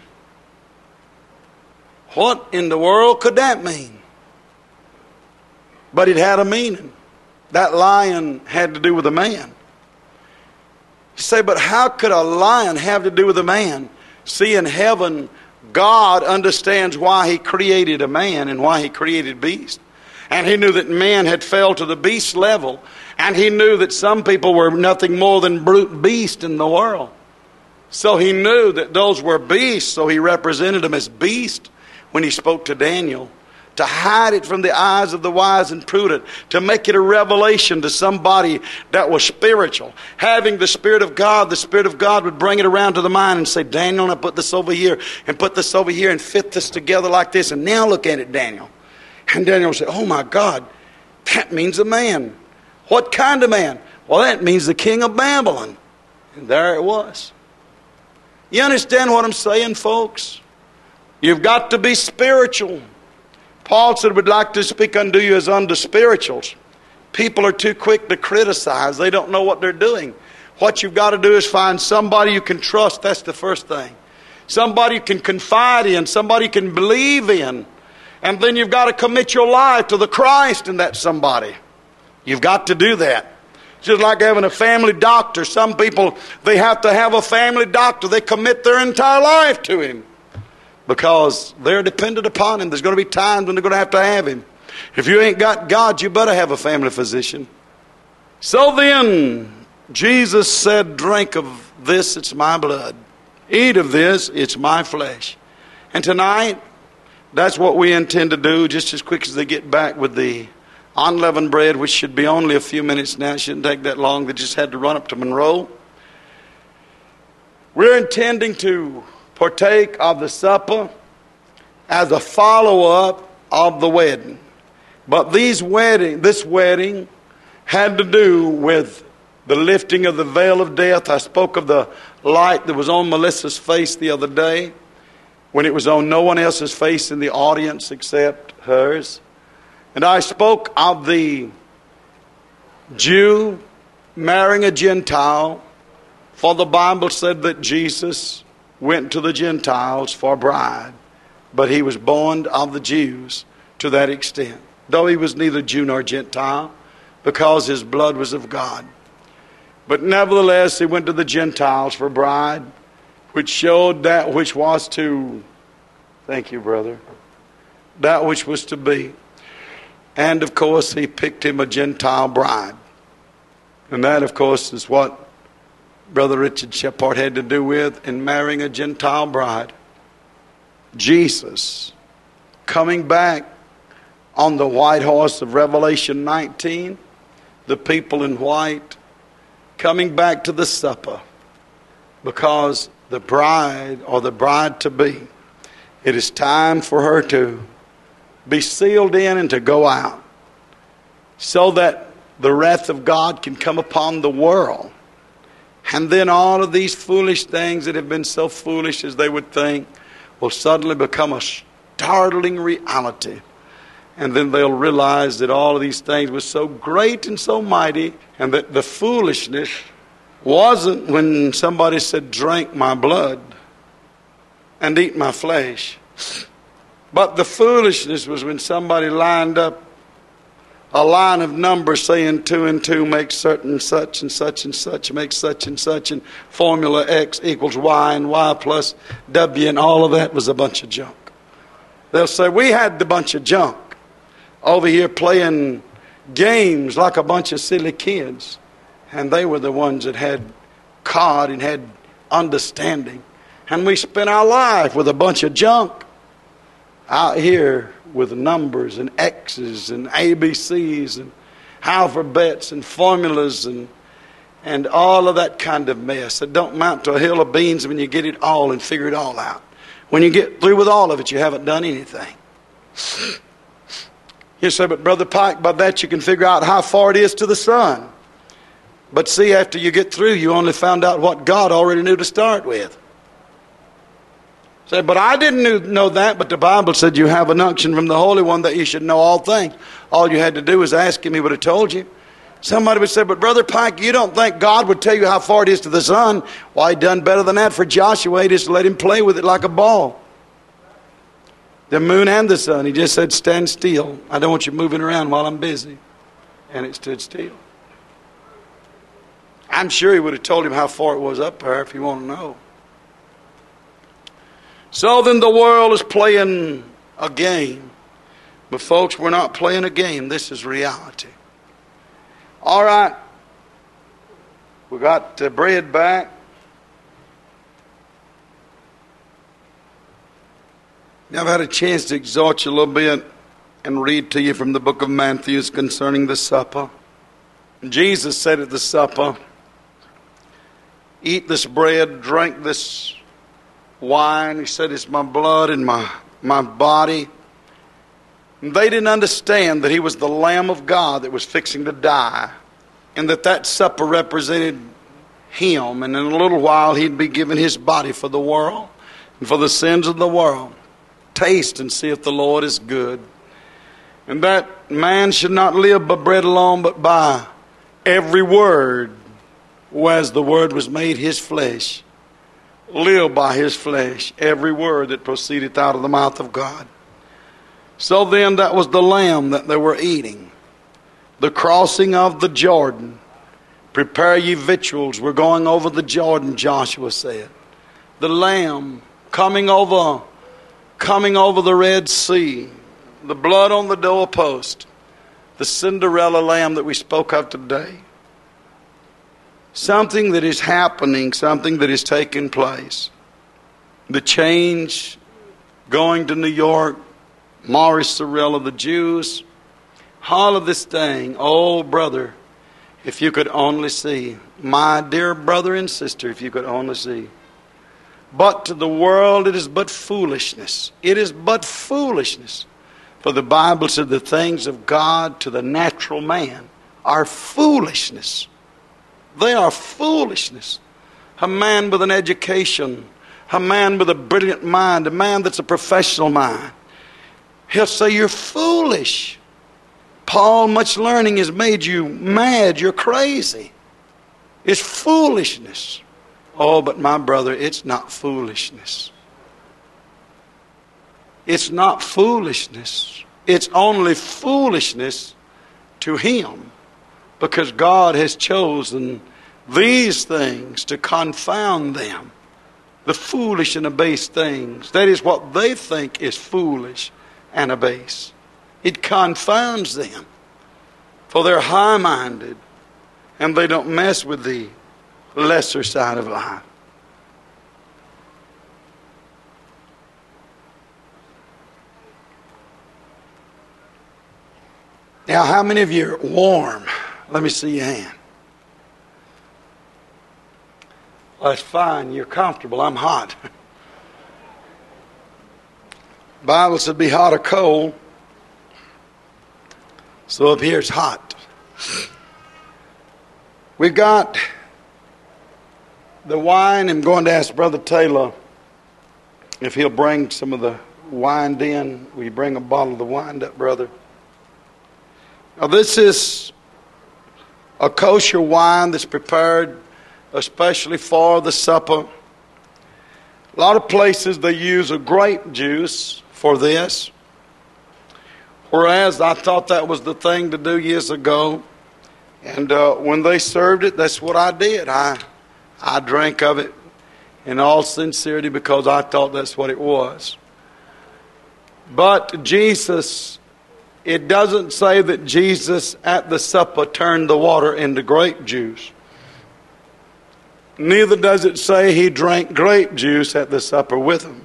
What in the world could that mean? But it had a meaning. That lion had to do with a man. You say, but how could a lion have to do with a man? See, in heaven, God understands why he created a man and why he created beasts. And he knew that man had fell to the beast level. And he knew that some people were nothing more than brute beasts in the world. So he knew that those were beasts, so he represented them as beasts when he spoke to Daniel, to hide it from the eyes of the wise and prudent, to make it a revelation to somebody that was spiritual. Having the Spirit of God would bring it around to the mind and say, Daniel, now put this over here, and put this over here, and fit this together like this, and now look at it, Daniel. And Daniel would say, oh my God, that means a man. What kind of man? Well, that means the king of Babylon. And there it was. You understand what I'm saying, folks? You've got to be spiritual. Paul said, we'd like to speak unto you as unto spirituals. People are too quick to criticize. They don't know what they're doing. What you've got to do is find somebody you can trust. That's the first thing. Somebody you can confide in. Somebody you can believe in. And then you've got to commit your life to the Christ in that somebody. You've got to do that. Just like having a family doctor. Some people, they have to have a family doctor. They commit their entire life to him. Because they're dependent upon him. There's going to be times when they're going to have him. If you ain't got God, you better have a family physician. So then, Jesus said, drink of this, it's my blood. Eat of this, it's my flesh. And tonight, that's what we intend to do, just as quick as they get back with the unleavened bread, which should be only a few minutes now. It shouldn't take that long. They just had to run up to Monroe. We're intending to partake of the supper as a follow-up of the wedding. But this wedding had to do with the lifting of the veil of death. I spoke of the light that was on Melissa's face the other day, when it was on no one else's face in the audience except hers. And I spoke of the Jew marrying a Gentile, for the Bible said that Jesus went to the Gentiles for a bride, but he was born of the Jews to that extent, though he was neither Jew nor Gentile, because his blood was of God. But nevertheless, he went to the Gentiles for a bride, which showed that which was to, thank you, brother, that which was to be. And of course, he picked him a Gentile bride. And that, of course, is what Brother Richard Shepard had to do with in marrying a Gentile bride. Jesus coming back on the white horse of Revelation 19, the people in white coming back to the supper, because the bride, or the bride to be, it is time for her to be sealed in and to go out, so that the wrath of God can come upon the world. And then all of these foolish things that have been so foolish as they would think will suddenly become a startling reality. And then they'll realize that all of these things were so great and so mighty, and that the foolishness wasn't when somebody said, drink my blood and eat my flesh. But the foolishness was when somebody lined up a line of numbers saying 2 and 2 makes certain such and such and such makes such and such, and formula X equals Y and Y plus W, and all of that was a bunch of junk. They'll say, we had the bunch of junk over here playing games like a bunch of silly kids. And they were the ones that had caught and had understanding. And we spent our life with a bunch of junk out here with numbers and X's and ABCs and alphabets and formulas and all of that kind of mess. It don't amount to a hill of beans when you get it all and figure it all out. When you get through with all of it, you haven't done anything. You say, but Brother Pike, by that you can figure out how far it is to the sun. But see, after you get through, you only found out what God already knew to start with. Say, but I didn't know that, but the Bible said you have an unction from the Holy One that you should know all things. All you had to do was ask Him, He would have told you. Somebody would say, but Brother Pike, you don't think God would tell you how far it is to the sun? Why, He done better than that for Joshua. He just let him play with it like a ball. The moon and the sun. He just said, stand still. I don't want you moving around while I'm busy. And it stood still. I'm sure He would have told him how far it was up there if you want to know. So then the world is playing a game. But folks, we're not playing a game. This is reality. All right. We got the bread back. Now, I've had a chance to exhort you a little bit and read to you from the book of Matthew concerning the supper. Jesus said at the supper, eat this bread, drink this wine. He said, it's my blood and my body. And they didn't understand that He was the Lamb of God that was fixing to die, and that supper represented Him, and in a little while He'd be giving His body for the world and for the sins of the world. Taste and see if the Lord is good. And that man should not live by bread alone, but by every word, whereas the word was made His flesh. Live by His flesh, every word that proceedeth out of the mouth of God. So then that was the lamb that they were eating. The crossing of the Jordan. Prepare ye victuals. We're going over the Jordan, Joshua said. The lamb coming over the Red Sea. The blood on the doorpost. The Cinderella lamb that we spoke of today. Something that is happening, something that is taking place. The change, going to New York, Morris Cerullo, the Jews, all of this thing. Oh, brother, if you could only see. My dear brother and sister, if you could only see. But to the world it is but foolishness. It is but foolishness. For the Bible said the things of God to the natural man are foolishness. They are foolishness. A man with an education, a man with a brilliant mind, a man that's a professional mind, he'll say you're foolish. Paul, much learning has made you mad. You're crazy. It's foolishness. Oh, but my brother, it's not foolishness. It's not foolishness. It's only foolishness to him, because God has chosen these things to confound them. The foolish and abased things. That is what they think is foolish and abased. It confounds them. For they're high-minded and they don't mess with the lesser side of life. Now, how many of you are warm? Let me see your hand. Well, that's fine. You're comfortable. I'm hot. Bible said be hot or cold. So up here it's hot. We've got the wine. I'm going to ask Brother Taylor if he'll bring some of the wine in. Will you bring a bottle of the wine up, brother? Now this is a kosher wine that's prepared especially for the supper. A lot of places they use a grape juice for this. Whereas I thought that was the thing to do years ago. And when they served it, that's what I did. I drank of it in all sincerity because I thought that's what it was. But Jesus, it doesn't say that Jesus at the supper turned the water into grape juice. Neither does it say he drank grape juice at the supper with them.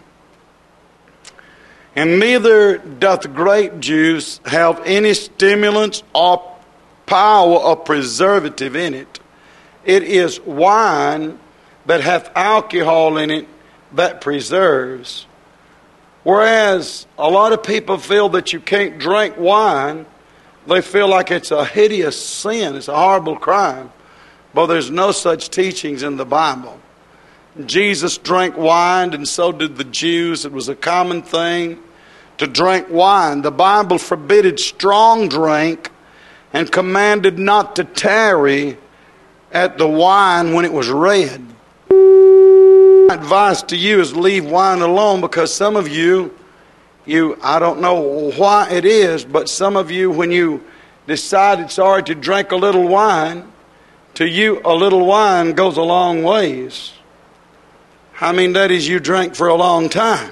And neither doth grape juice have any stimulants or power or preservative in it. It is wine that hath alcohol in it that preserves. Whereas a lot of people feel that you can't drink wine. They feel like it's a hideous sin. It's a horrible crime. But there's no such teachings in the Bible. Jesus drank wine, and so did the Jews. It was a common thing to drink wine. The Bible forbidded strong drink and commanded not to tarry at the wine when it was red. My advice to you is leave wine alone, because some of you, I don't know why it is, but some of you, when you decide it's all right to drink a little wine, to you a little wine goes a long ways. I mean, that is, you drank for a long time.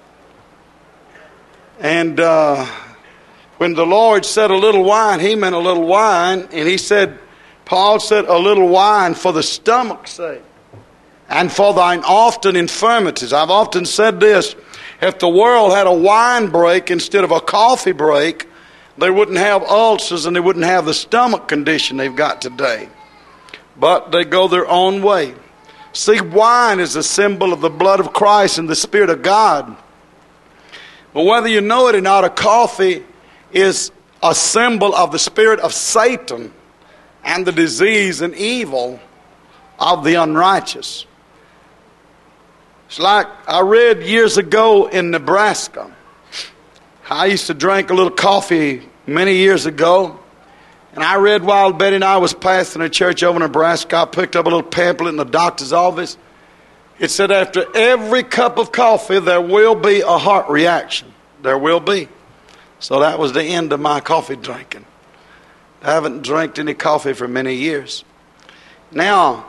And when the Lord said a little wine, he meant a little wine. And he said, Paul said, a little wine for the stomach's sake and for thine often infirmities. I've often said this: if the world had a wine break instead of a coffee break, they wouldn't have ulcers and they wouldn't have the stomach condition they've got today. But they go their own way. See, wine is a symbol of the blood of Christ and the Spirit of God. But whether you know it or not, a coffee is a symbol of the spirit of Satan and the disease and evil of the unrighteous. It's like I read years ago in Nebraska. I used to drink a little coffee many years ago. And I read while Betty and I was pastoring a church over in Nebraska, I picked up a little pamphlet in the doctor's office. It said after every cup of coffee there will be a heart reaction. There will be. So that was the end of my coffee drinking. I haven't drank any coffee for many years. Now,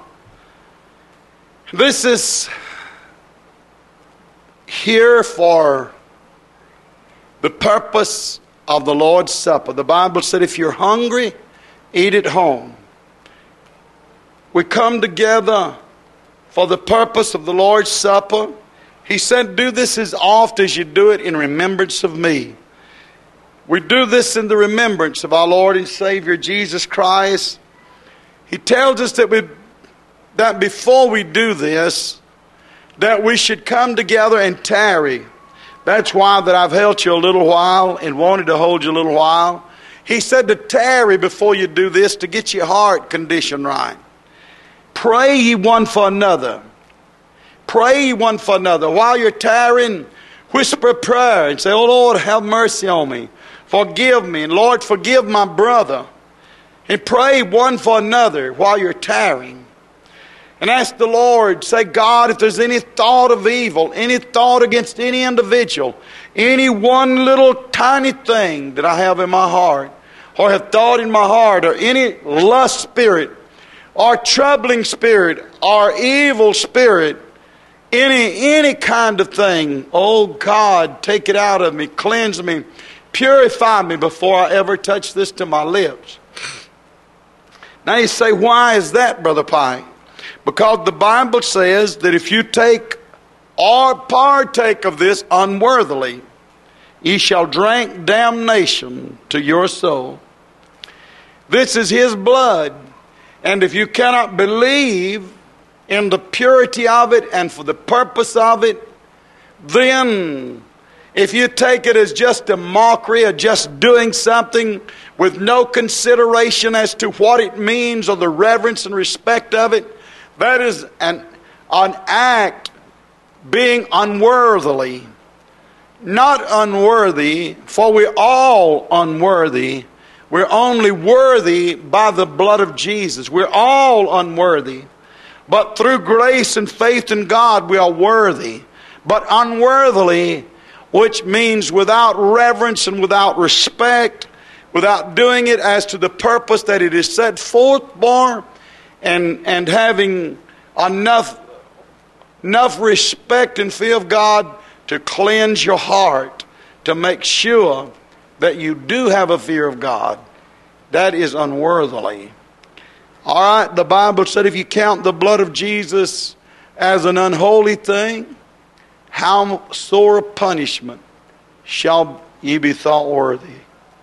this is here for the purpose of the Lord's Supper. The Bible said if you're hungry, eat at home. We come together for the purpose of the Lord's Supper. He said, do this as oft as you do it in remembrance of me. We do this in the remembrance of our Lord and Savior Jesus Christ. He tells us that before we do this, that we should come together and tarry. That's why that I've held you a little while and wanted to hold you a little while. He said to tarry before you do this to get your heart condition right. Pray ye one for another. Pray ye one for another. While you're tarrying, whisper a prayer and say, oh Lord, have mercy on me. Forgive me. And Lord, forgive my brother. And pray one for another while you're tarrying. And ask the Lord, say, God, if there's any thought of evil, any thought against any individual, any one little tiny thing that I have in my heart, or have thought in my heart, or any lust spirit, or troubling spirit, or evil spirit, any kind of thing, oh God, take it out of me, cleanse me, purify me before I ever touch this to my lips. Now you say, why is that, Brother Pike? Because the Bible says that if you take or partake of this unworthily, ye shall drink damnation to your soul. This is his blood. And if you cannot believe in the purity of it and for the purpose of it, then if you take it as just a mockery or just doing something with no consideration as to what it means or the reverence and respect of it, that is an act being unworthily. Not unworthy, for we're all unworthy. We're only worthy by the blood of Jesus. We're all unworthy. But through grace and faith in God, we are worthy. But unworthily, which means without reverence and without respect, without doing it as to the purpose that it is set forth for, and having enough respect and fear of God to cleanse your heart, to make sure that you do have a fear of God. That is unworthily. All right, the Bible said if you count the blood of Jesus as an unholy thing, how sore a punishment shall ye be thought worthy.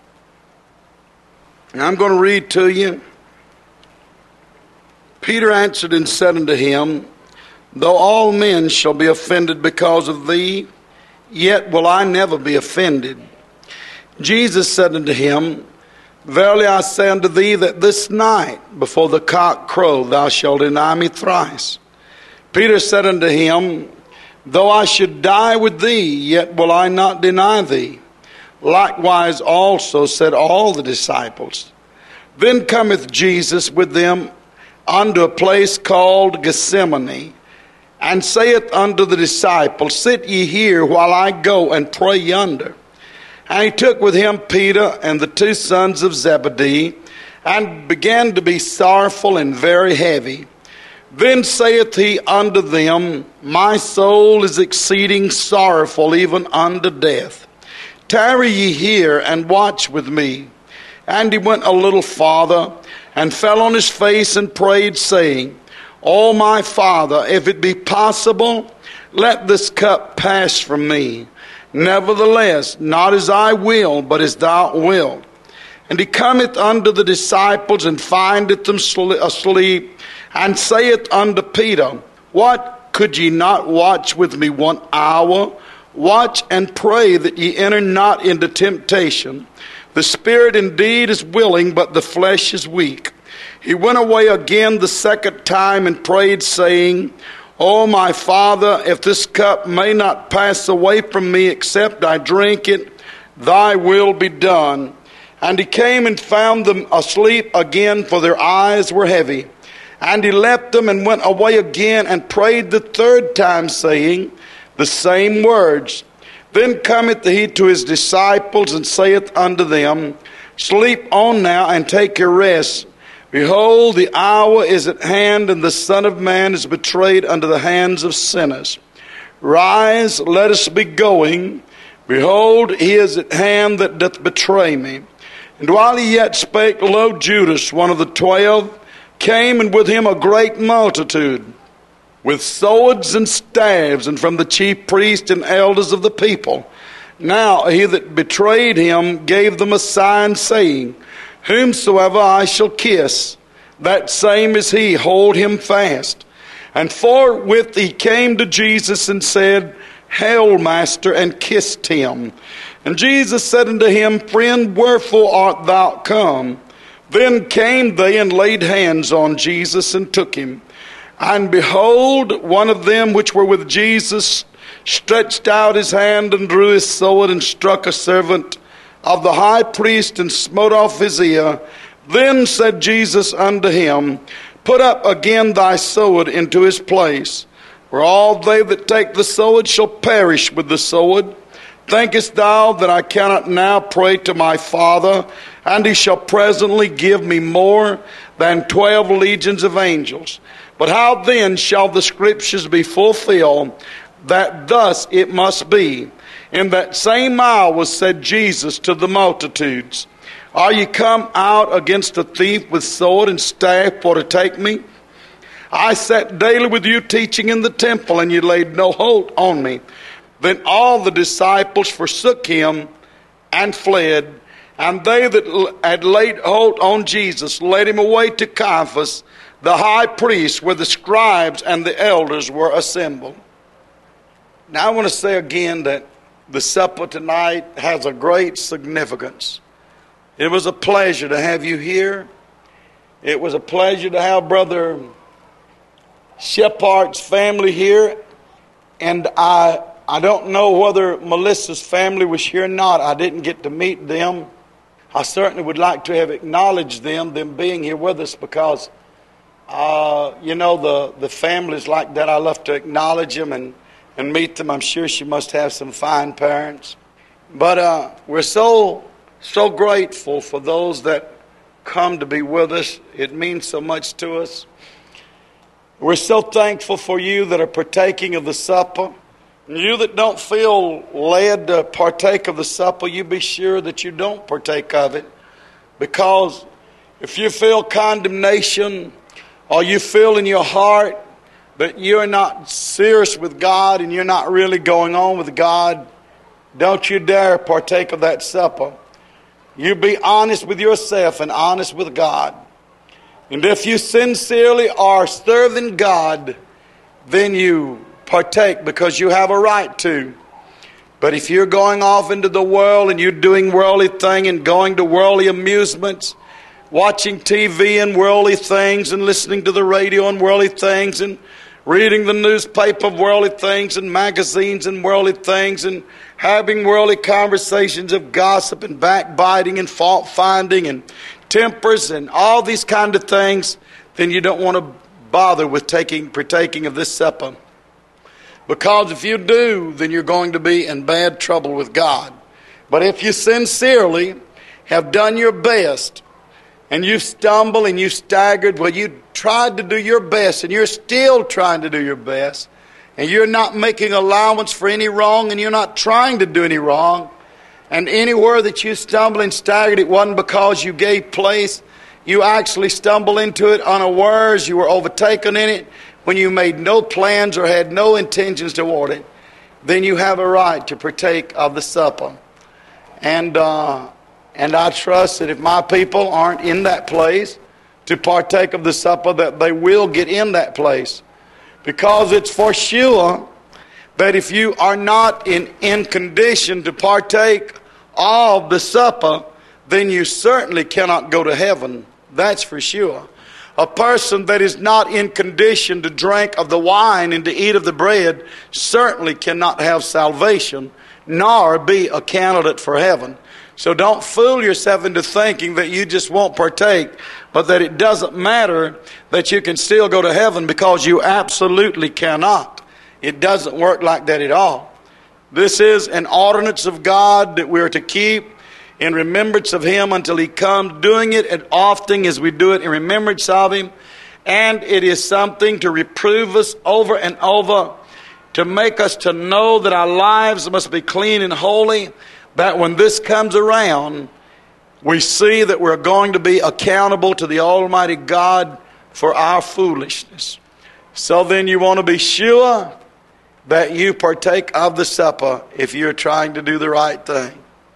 And I'm going to read to you. Peter answered and said unto him, Though all men shall be offended because of thee, yet will I never be offended. Jesus said unto him, Verily I say unto thee that this night before the cock crow thou shalt deny me thrice. Peter said unto him, Though I should die with thee, yet will I not deny thee. Likewise also said all the disciples. Then cometh Jesus with them unto a place called Gethsemane, and saith unto the disciples, Sit ye here while I go and pray yonder. And he took with him Peter and the two sons of Zebedee, and began to be sorrowful and very heavy. Then saith he unto them, My soul is exceeding sorrowful, even unto death. Tarry ye here, and watch with me. And he went a little farther, and fell on his face, and prayed, saying, O my Father, if it be possible, let this cup pass from me. Nevertheless, not as I will, but as thou wilt. And he cometh unto the disciples, and findeth them asleep, and saith unto Peter, What, could ye not watch with me 1 hour? Watch and pray that ye enter not into temptation. The spirit indeed is willing, but the flesh is weak. He went away again the second time, and prayed, saying, O my Father, if this cup may not pass away from me, except I drink it, thy will be done. And he came and found them asleep again, for their eyes were heavy. And he left them, and went away again, and prayed the third time, saying the same words. Then cometh he to his disciples, and saith unto them, Sleep on now, and take your rest. Behold, the hour is at hand, and the Son of Man is betrayed unto the hands of sinners. Rise, let us be going. Behold, he is at hand that doth betray me. And while he yet spake, lo, Judas, one of the 12, came, and with him a great multitude, with swords and staves, and from the chief priests and elders of the people. Now he that betrayed him gave them a sign, saying, Whomsoever I shall kiss, that same is he, hold him fast. And forthwith he came to Jesus, and said, Hail, Master, and kissed him. And Jesus said unto him, Friend, wherefore art thou come? Then came they, and laid hands on Jesus, and took him. And behold, one of them which were with Jesus stretched out his hand, and drew his sword, and struck a servant of the high priest, and smote off his ear. Then said Jesus unto him, Put up again thy sword into his place. For all they that take the sword shall perish with the sword. Thinkest thou that I cannot now pray to my Father, and he shall presently give me more than 12 legions of angels? But how then shall the scriptures be fulfilled, that thus it must be? In that same hour said Jesus to the multitudes, Are ye come out against a thief with sword and staff for to take me? I sat daily with you teaching in the temple, and ye laid no hold on me. Then all the disciples forsook him and fled. And they that had laid hold on Jesus led him away to Caiaphas, the high priest, where the scribes and the elders were assembled. Now I want to say again that the supper tonight has a great significance. It was a pleasure to have you here. It was a pleasure to have Brother Shephard's family here, and I don't know whether Melissa's family was here or not. I didn't get to meet them. I certainly would like to have acknowledged them being here with us, because the families like that, I love to acknowledge them and meet them. I'm sure she must have some fine parents. But we're so grateful for those that come to be with us. It means so much to us. We're so thankful for you that are partaking of the supper. And you that don't feel led to partake of the supper, you be sure that you don't partake of it. Because if you feel condemnation, or you feel in your heart that you're not serious with God and you're not really going on with God, don't you dare partake of that supper. You be honest with yourself and honest with God. And if you sincerely are serving God, then you partake because you have a right to. But if you're going off into the world and you're doing worldly things and going to worldly amusements, watching TV and worldly things and listening to the radio and worldly things and reading the newspaper of worldly things and magazines and worldly things and having worldly conversations of gossip and backbiting and fault finding and tempers and all these kind of things, then you don't want to bother with partaking of this supper. Because if you do, then you're going to be in bad trouble with God. But if you sincerely have done your best and you stumble and you staggered, well, you tried to do your best and you're still trying to do your best, and you're not making allowance for any wrong and you're not trying to do any wrong, and anywhere that you stumbled and staggered, it wasn't because you gave place. You actually stumbled into it unawares. You were overtaken in it when you made no plans or had no intentions toward it. Then you have a right to partake of the supper. And I trust that if my people aren't in that place to partake of the supper, that they will get in that place. Because it's for sure that if you are not in condition to partake of the supper, then you certainly cannot go to heaven. That's for sure. A person that is not in condition to drink of the wine and to eat of the bread certainly cannot have salvation, nor be a candidate for heaven. So don't fool yourself into thinking that you just won't partake, but that it doesn't matter that you can still go to heaven, because you absolutely cannot. It doesn't work like that at all. This is an ordinance of God that we are to keep in remembrance of Him until He comes, doing it as often as we do it in remembrance of Him. And it is something to reprove us over and over, to make us to know that our lives must be clean and holy, that when this comes around, we see that we're going to be accountable to the Almighty God for our foolishness. So then you want to be sure that you partake of the supper if you're trying to do the right thing.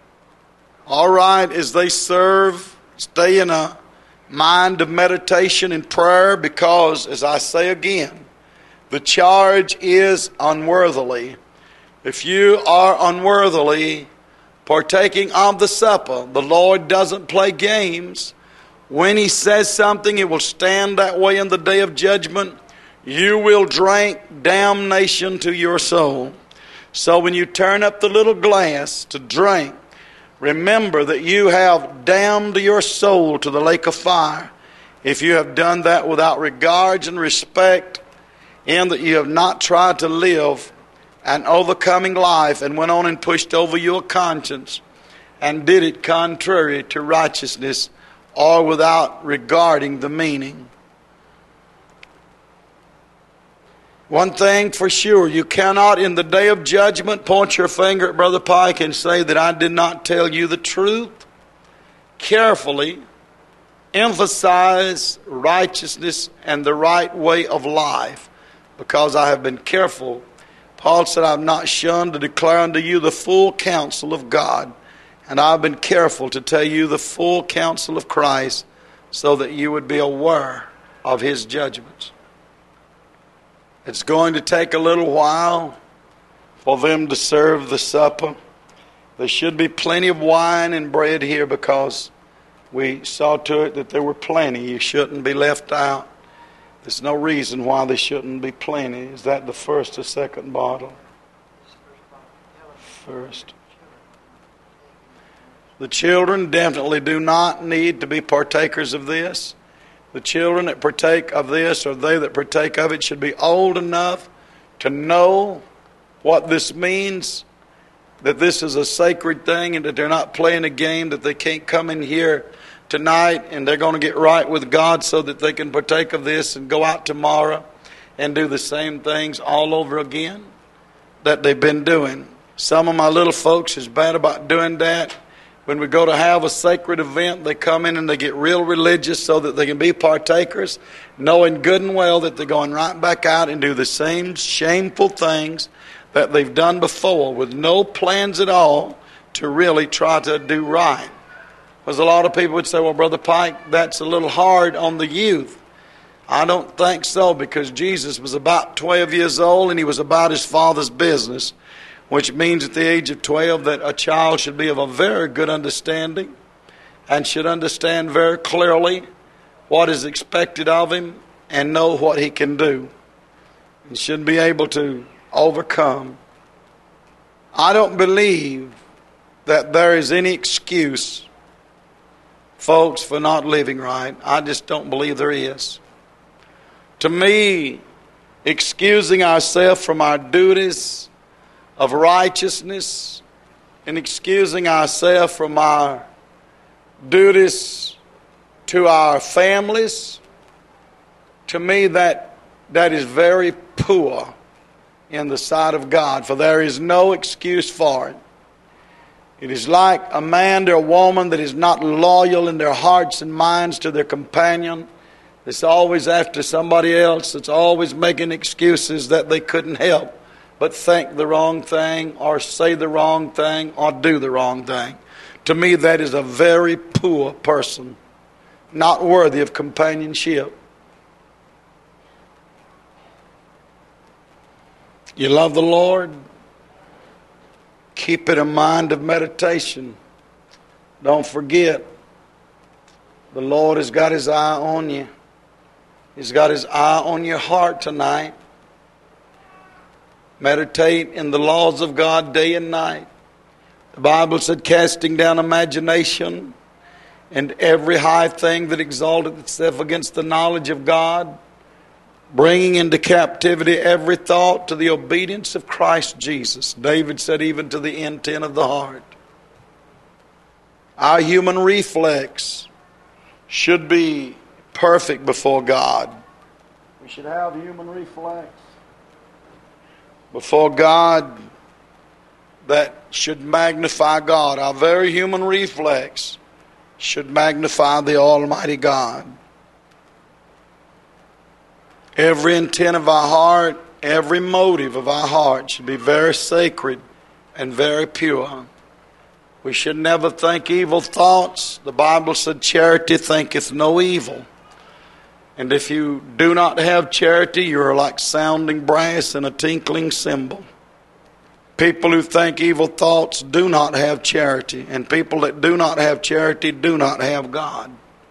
All right, as they serve, stay in a mind of meditation and prayer, because, as I say again, the charge is unworthily. If you are unworthily partaking of the supper, the Lord doesn't play games. When He says something, it will stand that way in the day of judgment. You will drink damnation to your soul. So when you turn up the little glass to drink, remember that you have damned your soul to the lake of fire. If you have done that without regards and respect, and that you have not tried to live an overcoming life and went on and pushed over your conscience and did it contrary to righteousness or without regarding the meaning. One thing for sure, you cannot in the day of judgment point your finger at Brother Pike and say that I did not tell you the truth. Carefully emphasize righteousness and the right way of life, because I have been careful. Paul said, I have not shunned to declare unto you the full counsel of God, and I have been careful to tell you the full counsel of Christ, so that you would be aware of His judgments. It's going to take a little while for them to serve the supper. There should be plenty of wine and bread here, because we saw to it that there were plenty. You shouldn't be left out. There's no reason why there shouldn't be plenty. Is that the first or second bottle? First. The children definitely do not need to be partakers of this. The children that partake of this, or they that partake of it, should be old enough to know what this means, that this is a sacred thing and that they're not playing a game, that they can't come in here tonight and they're going to get right with God so that they can partake of this and go out tomorrow and do the same things all over again that they've been doing. Some of my little folks is bad about doing that. When we go to have a sacred event, they come in and they get real religious so that they can be partakers, knowing good and well that they're going right back out and do the same shameful things that they've done before, with no plans at all to really try to do right. Because a lot of people would say, well, Brother Pike, that's a little hard on the youth. I don't think so, because Jesus was about 12 years old and he was about his Father's business, which means at the age of 12 that a child should be of a very good understanding and should understand very clearly what is expected of him and know what he can do and should be able to overcome. I don't believe that there is any excuse, folks, for not living right. I just don't believe there is. To me, excusing ourselves from our duties of righteousness and excusing ourselves from our duties to our families, to me that is very poor in the sight of God, for there is no excuse for it. It is like a man or a woman that is not loyal in their hearts and minds to their companion. It's always after somebody else. It's always making excuses that they couldn't help but think the wrong thing or say the wrong thing or do the wrong thing. To me, that is a very poor person, not worthy of companionship. You love the Lord? Keep it a mind of meditation. Don't forget, the Lord has got his eye on you. He's got his eye on your heart tonight. Meditate in the laws of God day and night. The Bible said, casting down imagination and every high thing that exalteth itself against the knowledge of God, bringing into captivity every thought to the obedience of Christ Jesus. David said, even to the intent of the heart. Our human reflex should be perfect before God. We should have human reflex before God that should magnify God. Our very human reflex should magnify the Almighty God. Every intent of our heart, every motive of our heart should be very sacred and very pure. We should never think evil thoughts. The Bible said, charity thinketh no evil. And if you do not have charity, you are like sounding brass and a tinkling cymbal. People who think evil thoughts do not have charity. And people that do not have charity do not have God.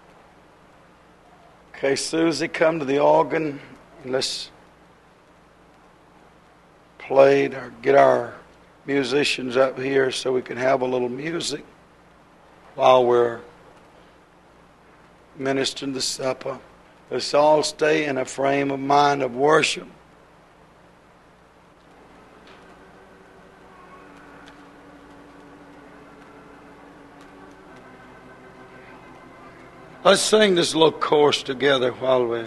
Okay, Susie, come to the organ. Let's play or get our musicians up here so we can have a little music while we're ministering the supper. Let's all stay in a frame of mind of worship. Let's sing this little chorus together while we're...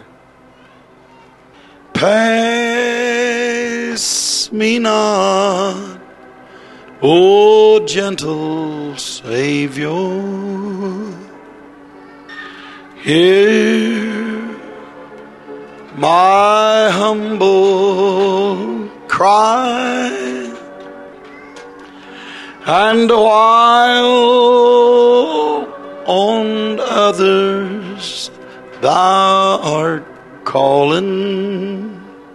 Pass me not, O gentle Savior, hear my humble cry, and while on others thou art calling,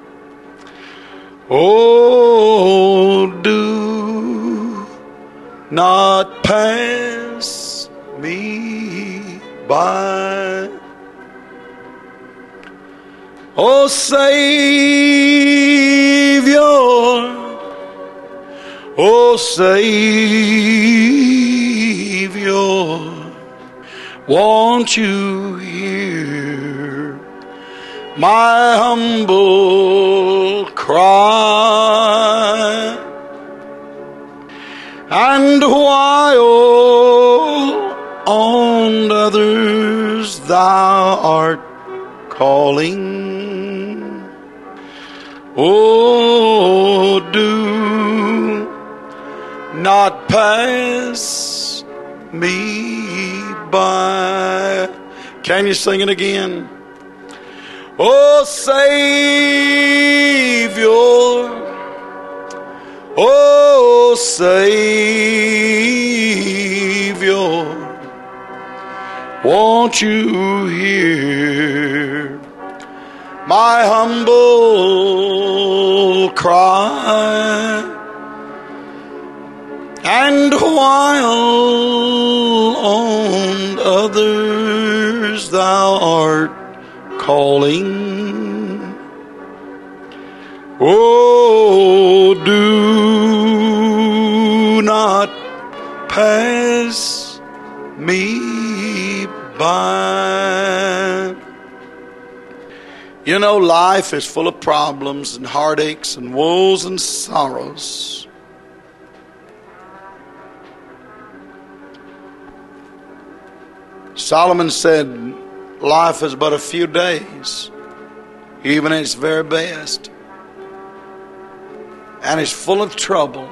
oh, do not pass me by. Oh, Savior, oh, Savior, won't you hear my humble cry? And while on others thou art calling, oh, do not pass me by. Can you sing it again? Oh, Savior, oh, Savior, won't you hear my humble cry? And while on others thou art calling, oh, do not pass me by. You know, life is full of problems and heartaches and woes and sorrows. Solomon said, life is but a few days, even at its very best. And it's full of trouble.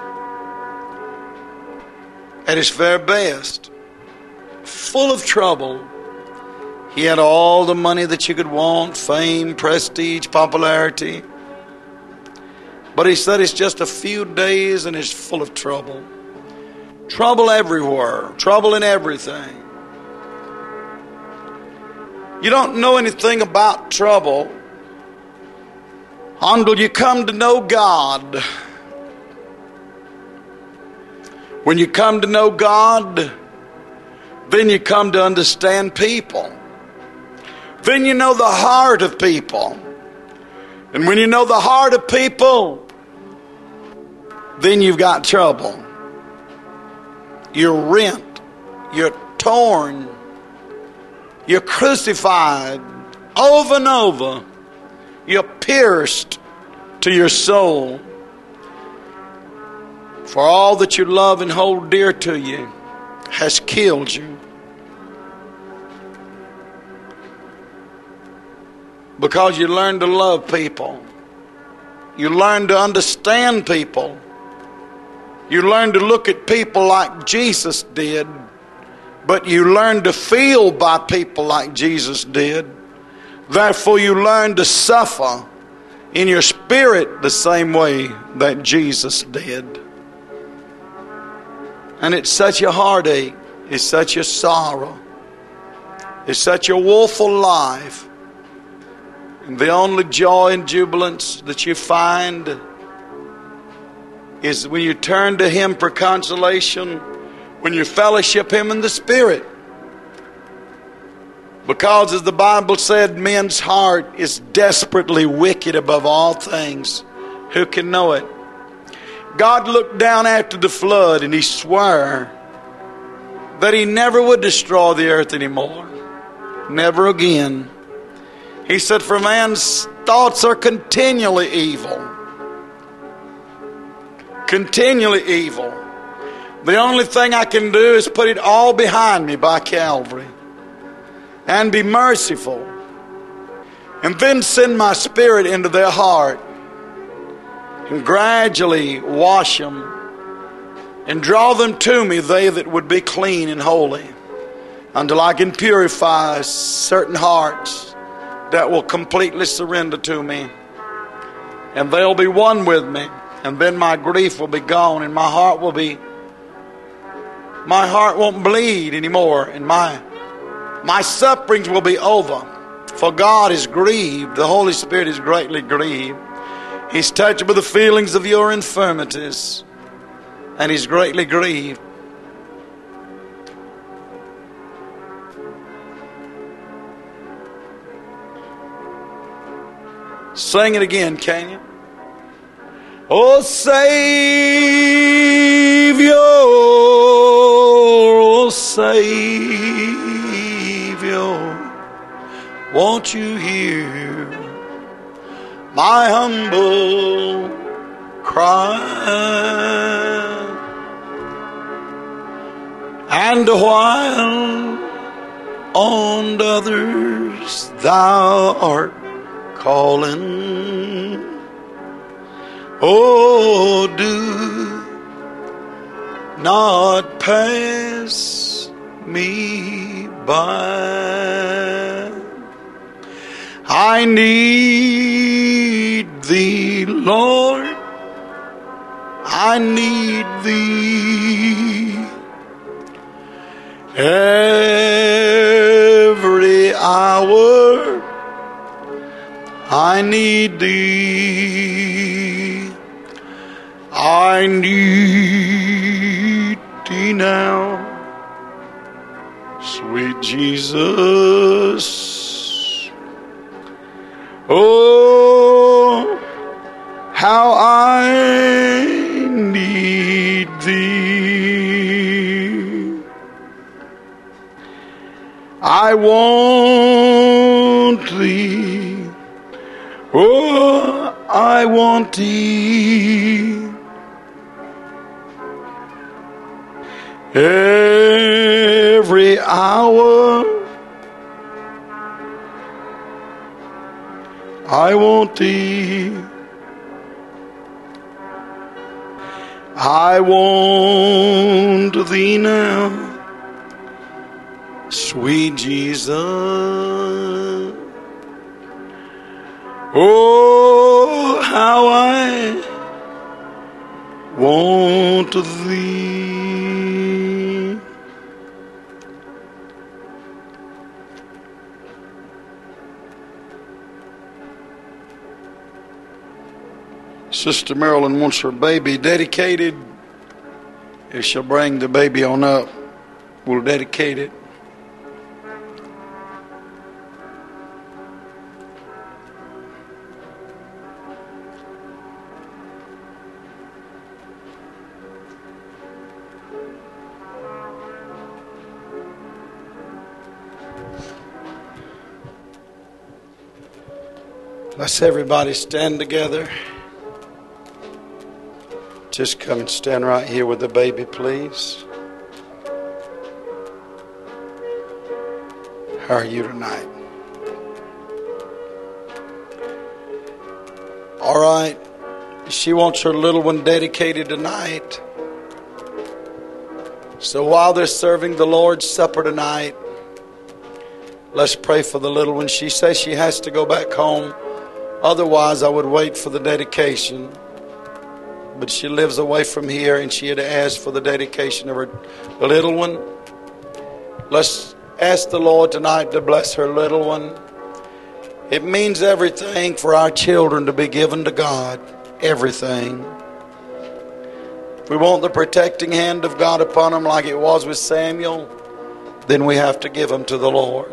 At its very best, full of trouble. He had all the money that you could want, fame, prestige, popularity. But he said it's just a few days and it's full of trouble. Trouble everywhere, trouble in everything. You don't know anything about trouble until you come to know God. When you come to know God, then you come to understand people. Then you know the heart of people. And when you know the heart of people, then you've got trouble. You're rent. You're torn. You're crucified over and over. You're pierced to your soul. For all that you love and hold dear to you has killed you. Because you learn to love people. You learn to understand people. You learn to look at people like Jesus did. But you learn to feel by people like Jesus did. Therefore you learn to suffer in your spirit the same way that Jesus did. And it's such a heartache. It's such a sorrow. It's such a woeful life. And the only joy and jubilance that you find is when you turn to Him for consolation, when you fellowship Him in the Spirit. Because as the Bible said, men's heart is desperately wicked above all things. Who can know it? God looked down after the flood and He swore that He never would destroy the earth anymore. Never again. He said, for man's thoughts are continually evil. Continually evil. The only thing I can do is put it all behind me by Calvary. And be merciful. And then send my Spirit into their heart. And gradually wash them. And draw them to me, they that would be clean and holy. Until I can purify certain hearts that will completely surrender to me. And they'll be one with me. And then my grief will be gone. And my heart won't bleed anymore. And my sufferings will be over. For God is grieved. The Holy Spirit is greatly grieved. He's touched with the feelings of your infirmities. And He's greatly grieved. Sing it again, can you? Oh, Savior, oh, Savior, won't you hear my humble cry? And while on others thou art calling, oh, do not pass me by. I need thee, Lord, I need thee every hour. I need thee, I need thee now, sweet Jesus. Oh, how I need thee. I want thee. Oh, I want thee. Every hour I want thee. I want thee now, sweet Jesus. Oh, how I want thee. Sister Marilyn wants her baby dedicated. If she'll bring the baby on up, we'll dedicate it. Let's everybody stand together. Just come and stand right here with the baby, please. How are you tonight? All right. She wants her little one dedicated tonight. So while they're serving the Lord's Supper tonight, let's pray for the little one. She says she has to go back home. Otherwise, I would wait for the dedication. But she lives away from here, and she had asked for the dedication of her little one. Let's ask the Lord tonight to bless her little one. It means everything for our children to be given to God. Everything. We want the protecting hand of God upon them like it was with Samuel. Then we have to give them to the Lord.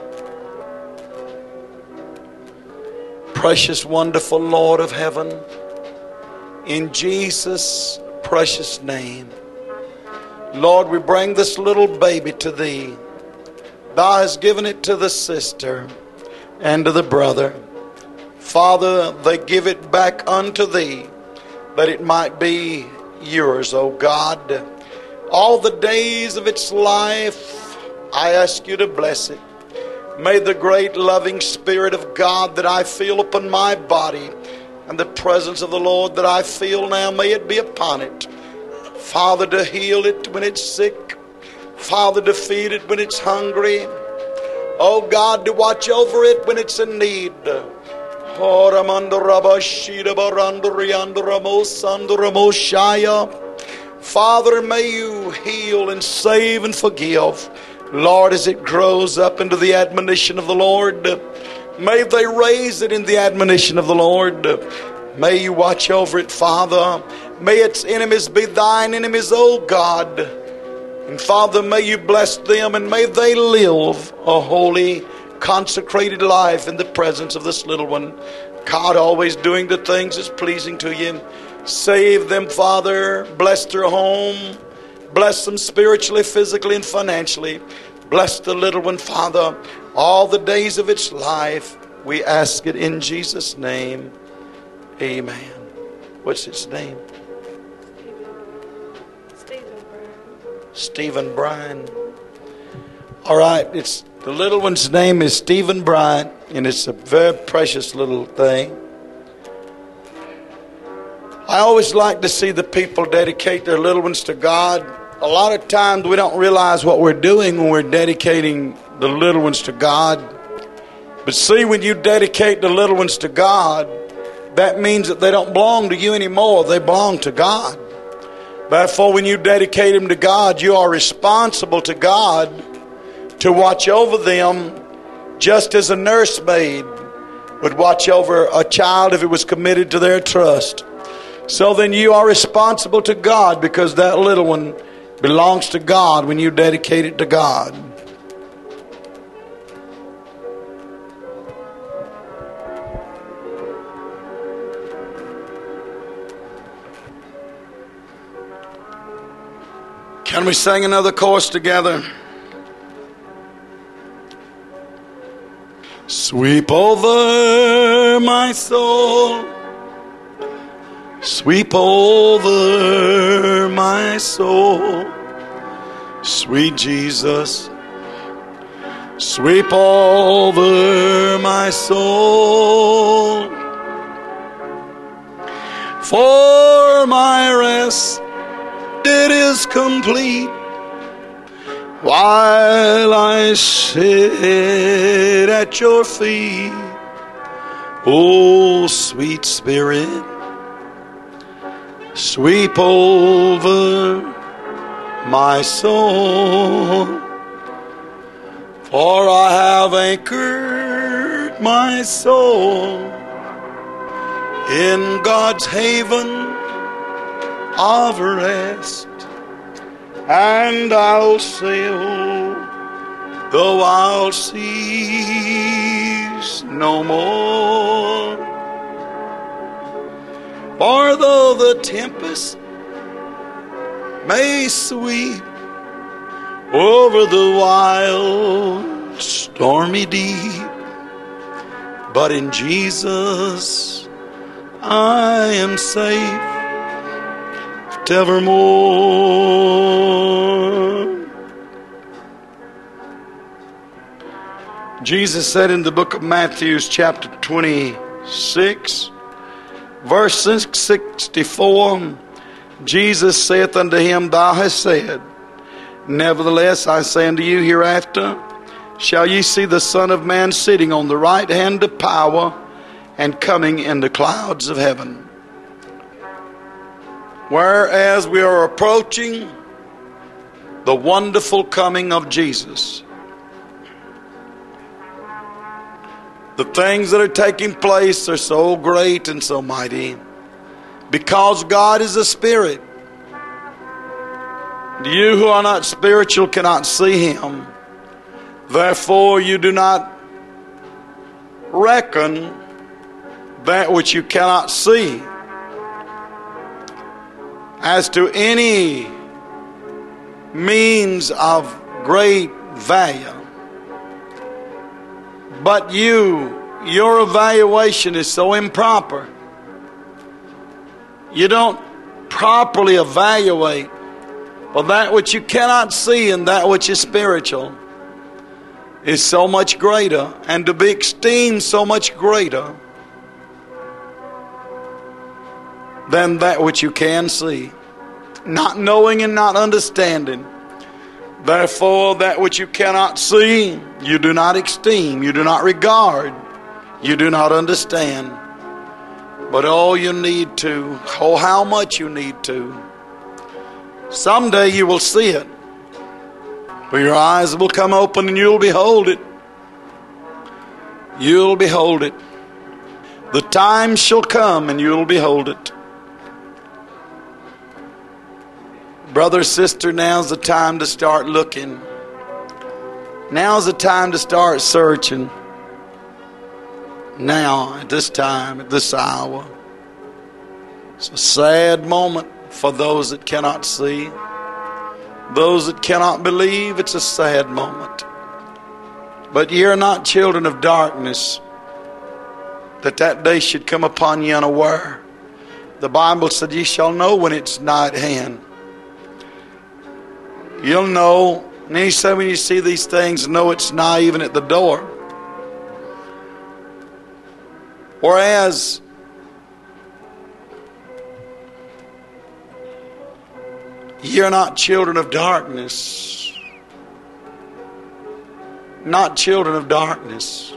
Precious, wonderful Lord of heaven, in Jesus' precious name, Lord, we bring this little baby to Thee. Thou hast given it to the sister and to the brother. Father, they give it back unto Thee, that it might be yours, O God. All the days of its life, I ask You to bless it. May the great loving Spirit of God that I feel upon my body, and the presence of the Lord that I feel now, may it be upon it. Father, to heal it when it's sick. Father, to feed it when it's hungry. Oh God, to watch over it when it's in need. Father, may You heal and save and forgive. Lord, as it grows up into the admonition of the Lord, may they raise it in the admonition of the Lord. May You watch over it, Father. May its enemies be Thine enemies, O God. And Father, may You bless them, and may they live a holy, consecrated life in the presence of this little one. God, always doing the things that's pleasing to you. Save them, Father. Bless their home. Bless them spiritually, physically, and financially. Bless the little one, Father, all the days of its life. We ask it in Jesus' name. Amen. What's its name? Stephen Bryan. All right, the little one's name is Stephen Bryan, and it's a very precious little thing. I always like to see the people dedicate their little ones to God. A lot of times we don't realize what we're doing when we're dedicating the little ones to God. But see, when you dedicate the little ones to God, that means that they don't belong to you anymore. They belong to God. Therefore, when you dedicate them to God, you are responsible to God to watch over them, just as a nursemaid would watch over a child if it was committed to their trust. So then you are responsible to God, because that little one belongs to God when you dedicate it to God. Can we sing another chorus together? Sweep over my soul, sweep over my soul, sweet Jesus, sweep over my soul, for my rest it is complete while I sit at your feet. Oh, sweet Spirit, sweep over my soul, for I have anchored my soul in God's haven of rest, and I'll sail the wild seas no more. For though the tempest may sweep over the wild stormy deep, but in Jesus I am safe evermore. Jesus said in the book of Matthew, chapter 26, verse 64, Jesus saith unto him, Thou hast said, Nevertheless I say unto you, hereafter shall ye see the Son of Man sitting on the right hand of power and coming in the clouds of heaven. Whereas we are approaching the wonderful coming of Jesus, the things that are taking place are so great and so mighty, because God is a spirit. You who are not spiritual cannot see him. Therefore you do not reckon that which you cannot see as to any means of great value. But your evaluation is so improper. You don't properly evaluate. For that which you cannot see and that which is spiritual is so much greater, and to be esteemed so much greater than that which you can see, not knowing and not understanding. Therefore, that which you cannot see, you do not esteem, you do not regard, you do not understand. But all you need to, oh, how much you need to. Someday you will see it, for your eyes will come open and you'll behold it. You'll behold it. The time shall come and you'll behold it. Brother, sister, now's the time to start looking. Now's the time to start searching. Now, at this time, at this hour. It's a sad moment for those that cannot see. Those that cannot believe, it's a sad moment. But ye are not children of darkness, that day should come upon you unaware. The Bible said, ye shall know when it's nigh at hand. You'll know. And he said, when you see these things, know it's nigh even at the door. Whereas ye are not children of darkness. Not children of darkness.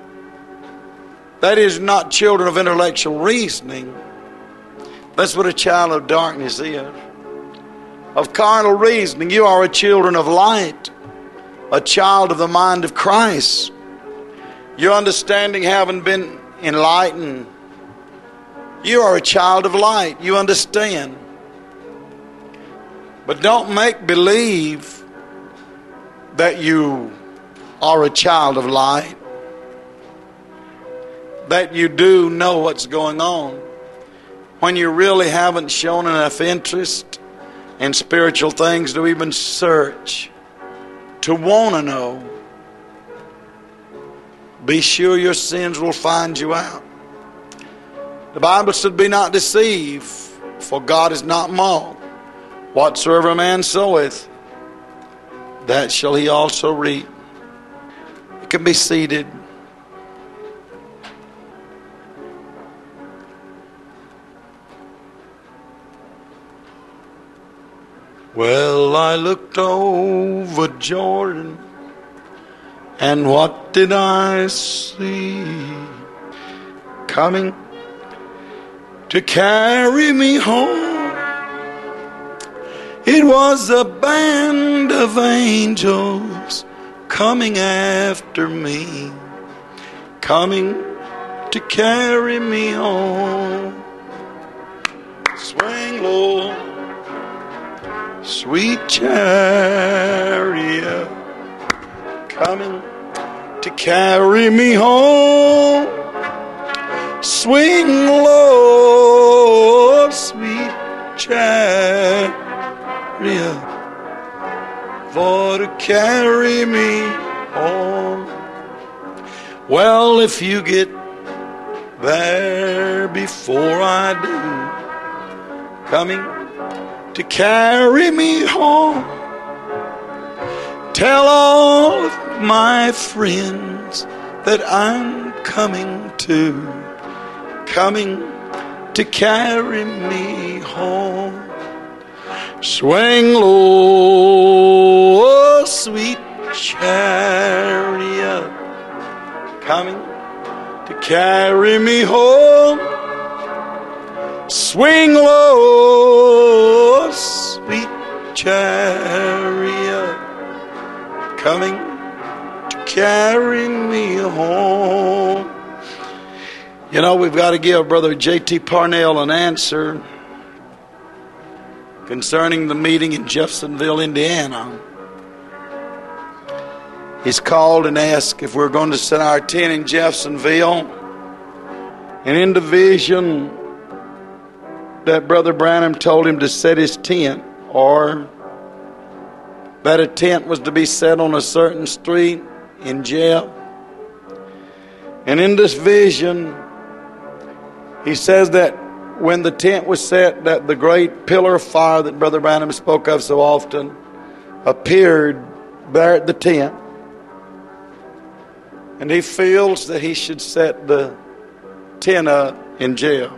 That is, not children of intellectual reasoning. That's what a child of darkness is. Of carnal reasoning, you are a children of light. A child of the mind of Christ. Your understanding having been enlightened. You are a child of light. You understand. But don't make believe that you are a child of light. That you do know what's going on, when you really haven't shown enough interest in spiritual things to even search, to want to know. Be sure your sins will find you out. The Bible said, be not deceived, for God is not mocked. Whatsoever a man soweth, that shall he also reap. You can be seated. Well, I looked over Jordan, and what did I see? Coming to carry me home. It was a band of angels coming after me, coming to carry me home. Swing low, sweet chariot, coming to carry me home. Swing low, sweet chariot, for to carry me home. Well, if you get there before I do, coming to carry me home, tell all of my friends that I'm coming to carry me home. Swing low, sweet chariot, coming to carry me home. Swing low, sweet chariot, coming to carry me home. You know, we've got to give Brother J.T. Parnell an answer concerning the meeting in Jeffersonville, Indiana. He's called and asked if we're going to set our tent in Jeffersonville. And in the vision that Brother Branham told him to set his tent, or that a tent was to be set on a certain street in Jeff. And in this vision, he says that when the tent was set, that the great pillar of fire that Brother Branham spoke of so often appeared there at the tent. And he feels that he should set the tent up in jail.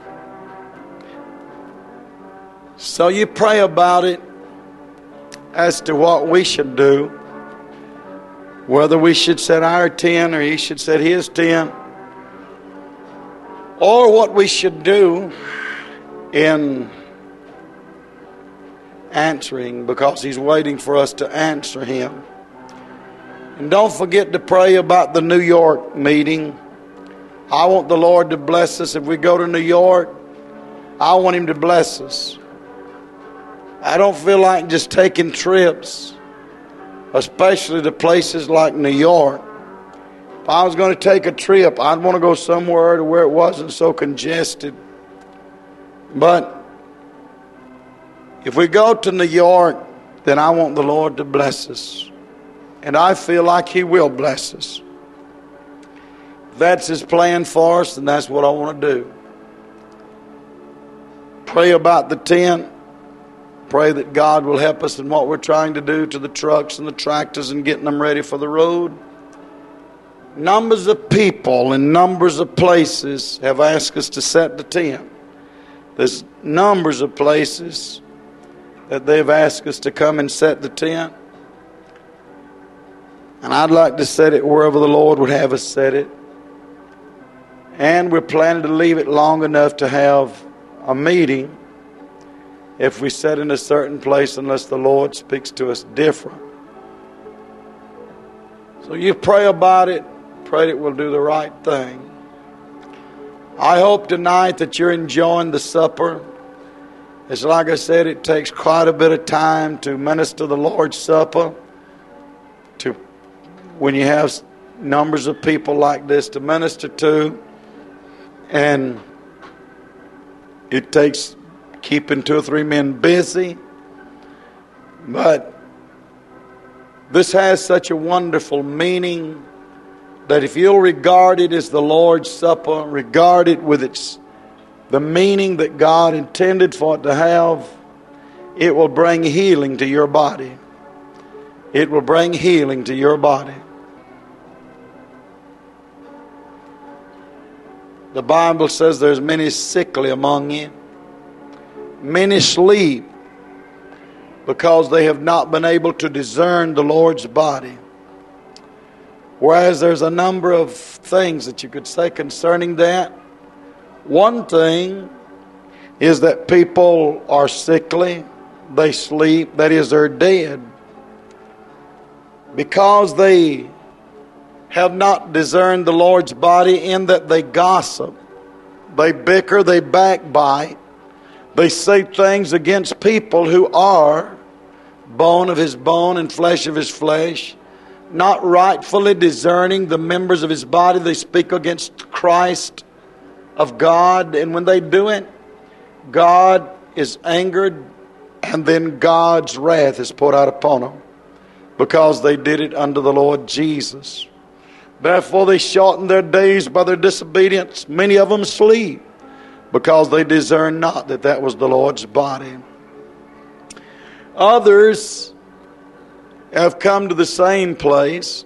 So you pray about it as to what we should do, whether we should set our tent or he should set his tent, or what we should do in answering, because he's waiting for us to answer him. And don't forget to pray about the New York meeting. I want the Lord to bless us. If we go to New York, I want him to bless us. I don't feel like just taking trips. especially to places like New York. If I was going to take a trip, I'd want to go somewhere to where it wasn't so congested. But if we go to New York, then I want the Lord to bless us. And I feel like He will bless us. If that's His plan for us, then that's what I want to do. Pray about the tent. Pray that God will help us in what we're trying to do to the trucks and the tractors and getting them ready for the road. Numbers of people in numbers of places have asked us to set the tent. There's numbers of places that they've asked us to come and set the tent. And I'd like to set it wherever the Lord would have us set it. And we're planning to leave it long enough to have a meeting if we set in a certain place unless the Lord speaks to us different. So you pray about it. Pray that we'll do the right thing. I hope tonight that you're enjoying the supper. It's like I said, it takes quite a bit of time to minister the Lord's Supper. When you have numbers of people like this to minister to. And it takes keeping 2 or 3 men busy. But this has such a wonderful meaning that if you'll regard it as the Lord's Supper, regard it with the meaning that God intended for it to have, it will bring healing to your body. It will bring healing to your body. The Bible says there's many sickly among you. Many sleep because they have not been able to discern the Lord's body. Whereas there's a number of things that you could say concerning that. One thing is that people are sickly, they sleep, that is, they're dead, because they have not discerned the Lord's body, in that they gossip, they bicker, they backbite, they say things against people who are bone of His bone and flesh of His flesh, not rightfully discerning the members of His body. They speak against Christ of God, and when they do it, God is angered, and then God's wrath is poured out upon them because they did it unto the Lord Jesus. Therefore they shorten their days by their disobedience. Many of them sleep because they discern not that that was the Lord's body. Others have come to the same place,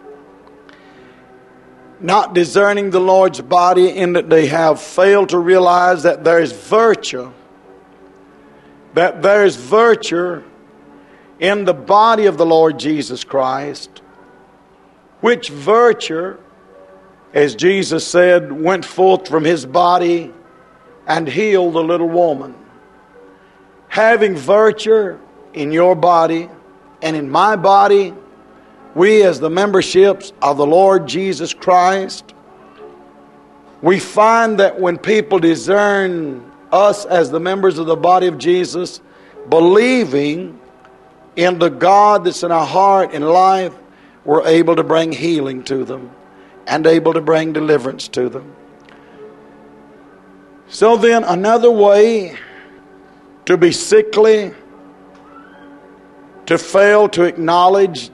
not discerning the Lord's body, in that they have failed to realize that there is virtue. That there is virtue in the body of the Lord Jesus Christ, which virtue, as Jesus said, went forth from His body and healed the little woman. Having virtue in your body and in my body, we as the memberships of the Lord Jesus Christ, we find that when people discern us as the members of the body of Jesus, believing in the God that's in our heart and life, we're able to bring healing to them and able to bring deliverance to them. So then, another way to be sickly, to fail to acknowledge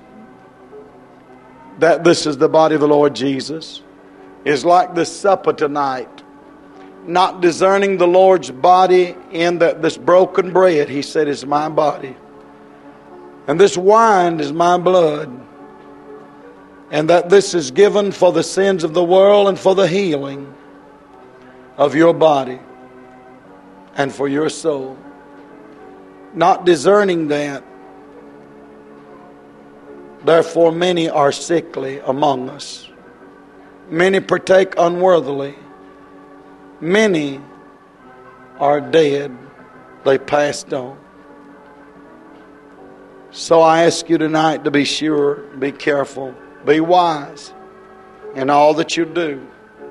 that this is the body of the Lord Jesus, is like the supper tonight. Not discerning the Lord's body, in that this broken bread, He said, is my body. And this wine is my blood. And that this is given for the sins of the world and for the healing of your body and for your soul. Not discerning that, therefore many are sickly among us. Many partake unworthily. Many are dead. They passed on. So I ask you tonight to be sure, be careful, be wise in all that you do.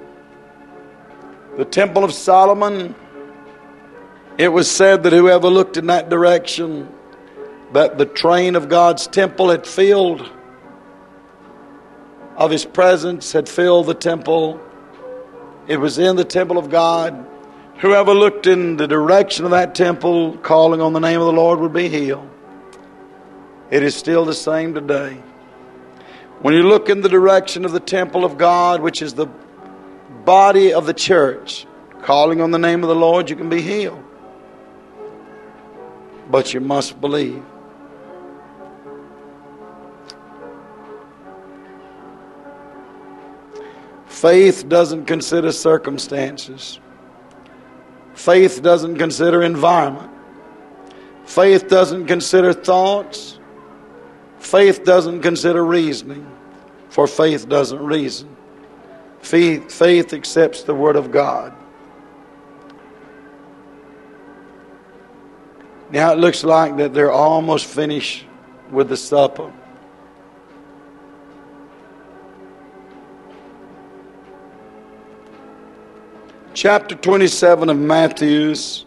The Temple of Solomon, it was said that whoever looked in that direction that the train of God's temple had filled, of His presence had filled the temple. It was in the temple of God. Whoever looked in the direction of that temple, calling on the name of the Lord, would be healed. It is still the same today. When you look in the direction of the temple of God, which is the body of the church, calling on the name of the Lord, you can be healed. But you must believe. Faith doesn't consider circumstances. Faith doesn't consider environment. Faith doesn't consider thoughts. Faith doesn't consider reasoning. For faith doesn't reason. Faith accepts the Word of God. Now it looks like that they're almost finished with the supper. Chapter 27 of Matthew's.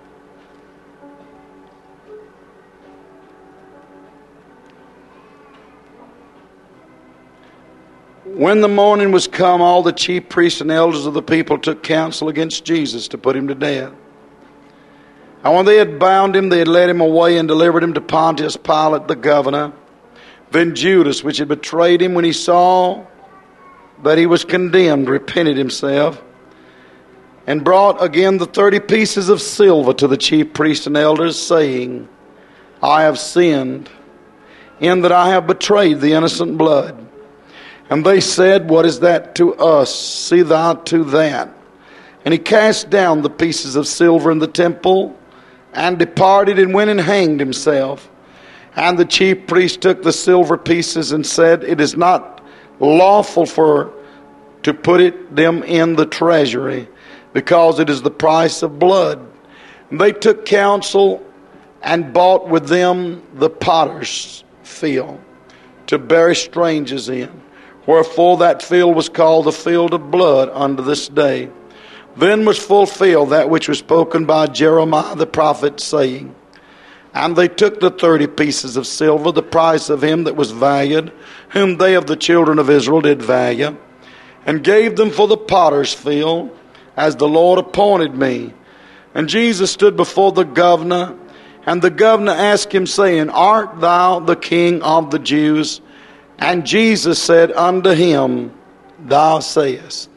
When the morning was come, all the chief priests and elders of the people took counsel against Jesus to put him to death. And when they had bound him, they had led him away and delivered him to Pontius Pilate, the governor. Then Judas, which had betrayed him, when he saw that he was condemned, repented himself, and brought again the 30 pieces of silver to the chief priests and elders, saying, I have sinned, in that I have betrayed the innocent blood. And they said, What is that to us? See thou to that. And he cast down the pieces of silver in the temple, and departed, and went and hanged himself. And the chief priest took the silver pieces, and said, It is not lawful to put them in the treasury, because it is the price of blood. And they took counsel, and bought with them the potter's field, to bury strangers in. Wherefore that field was called the field of blood unto this day. Then was fulfilled that which was spoken by Jeremiah the prophet, saying, And they took the 30 pieces of silver, the price of him that was valued, whom they of the children of Israel did value, and gave them for the potter's field, as the Lord appointed me. And Jesus stood before the governor, and the governor asked him, saying, Art thou the King of the Jews? And Jesus said unto him, Thou sayest.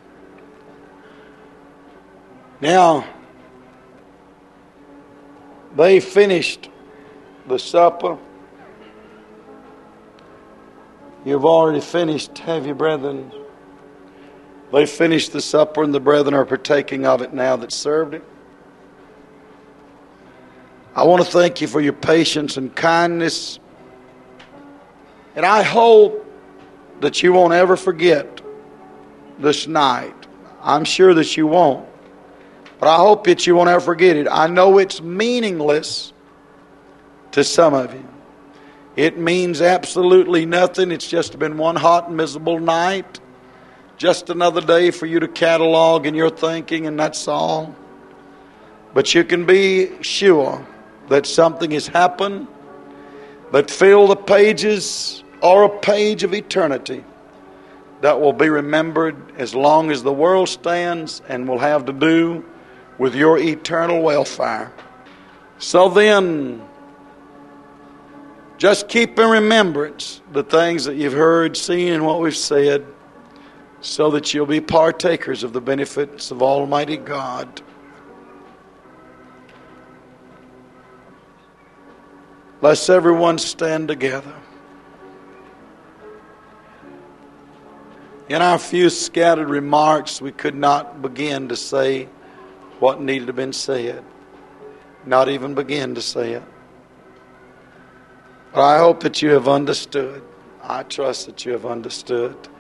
Now, they finished the supper. You've already finished, have you, brethren? They finished the supper, and the brethren are partaking of it now that served it. I want to thank you for your patience and kindness. And I hope that you won't ever forget this night. I'm sure that you won't. But I hope that you won't ever forget it. I know it's meaningless to some of you. It means absolutely nothing. It's just been one hot and miserable night. Just another day for you to catalog in your thinking, and that's all. But you can be sure that something has happened that filled the pages or a page of eternity that will be remembered as long as the world stands, and will have to do with your eternal welfare. So then, just keep in remembrance the things that you've heard, seen, and what we've said, so that you'll be partakers of the benefits of Almighty God. Let's everyone stand together. In our few scattered remarks, we could not begin to say what needed to have been said. Not even begin to say it. But I hope that you have understood. I trust that you have understood.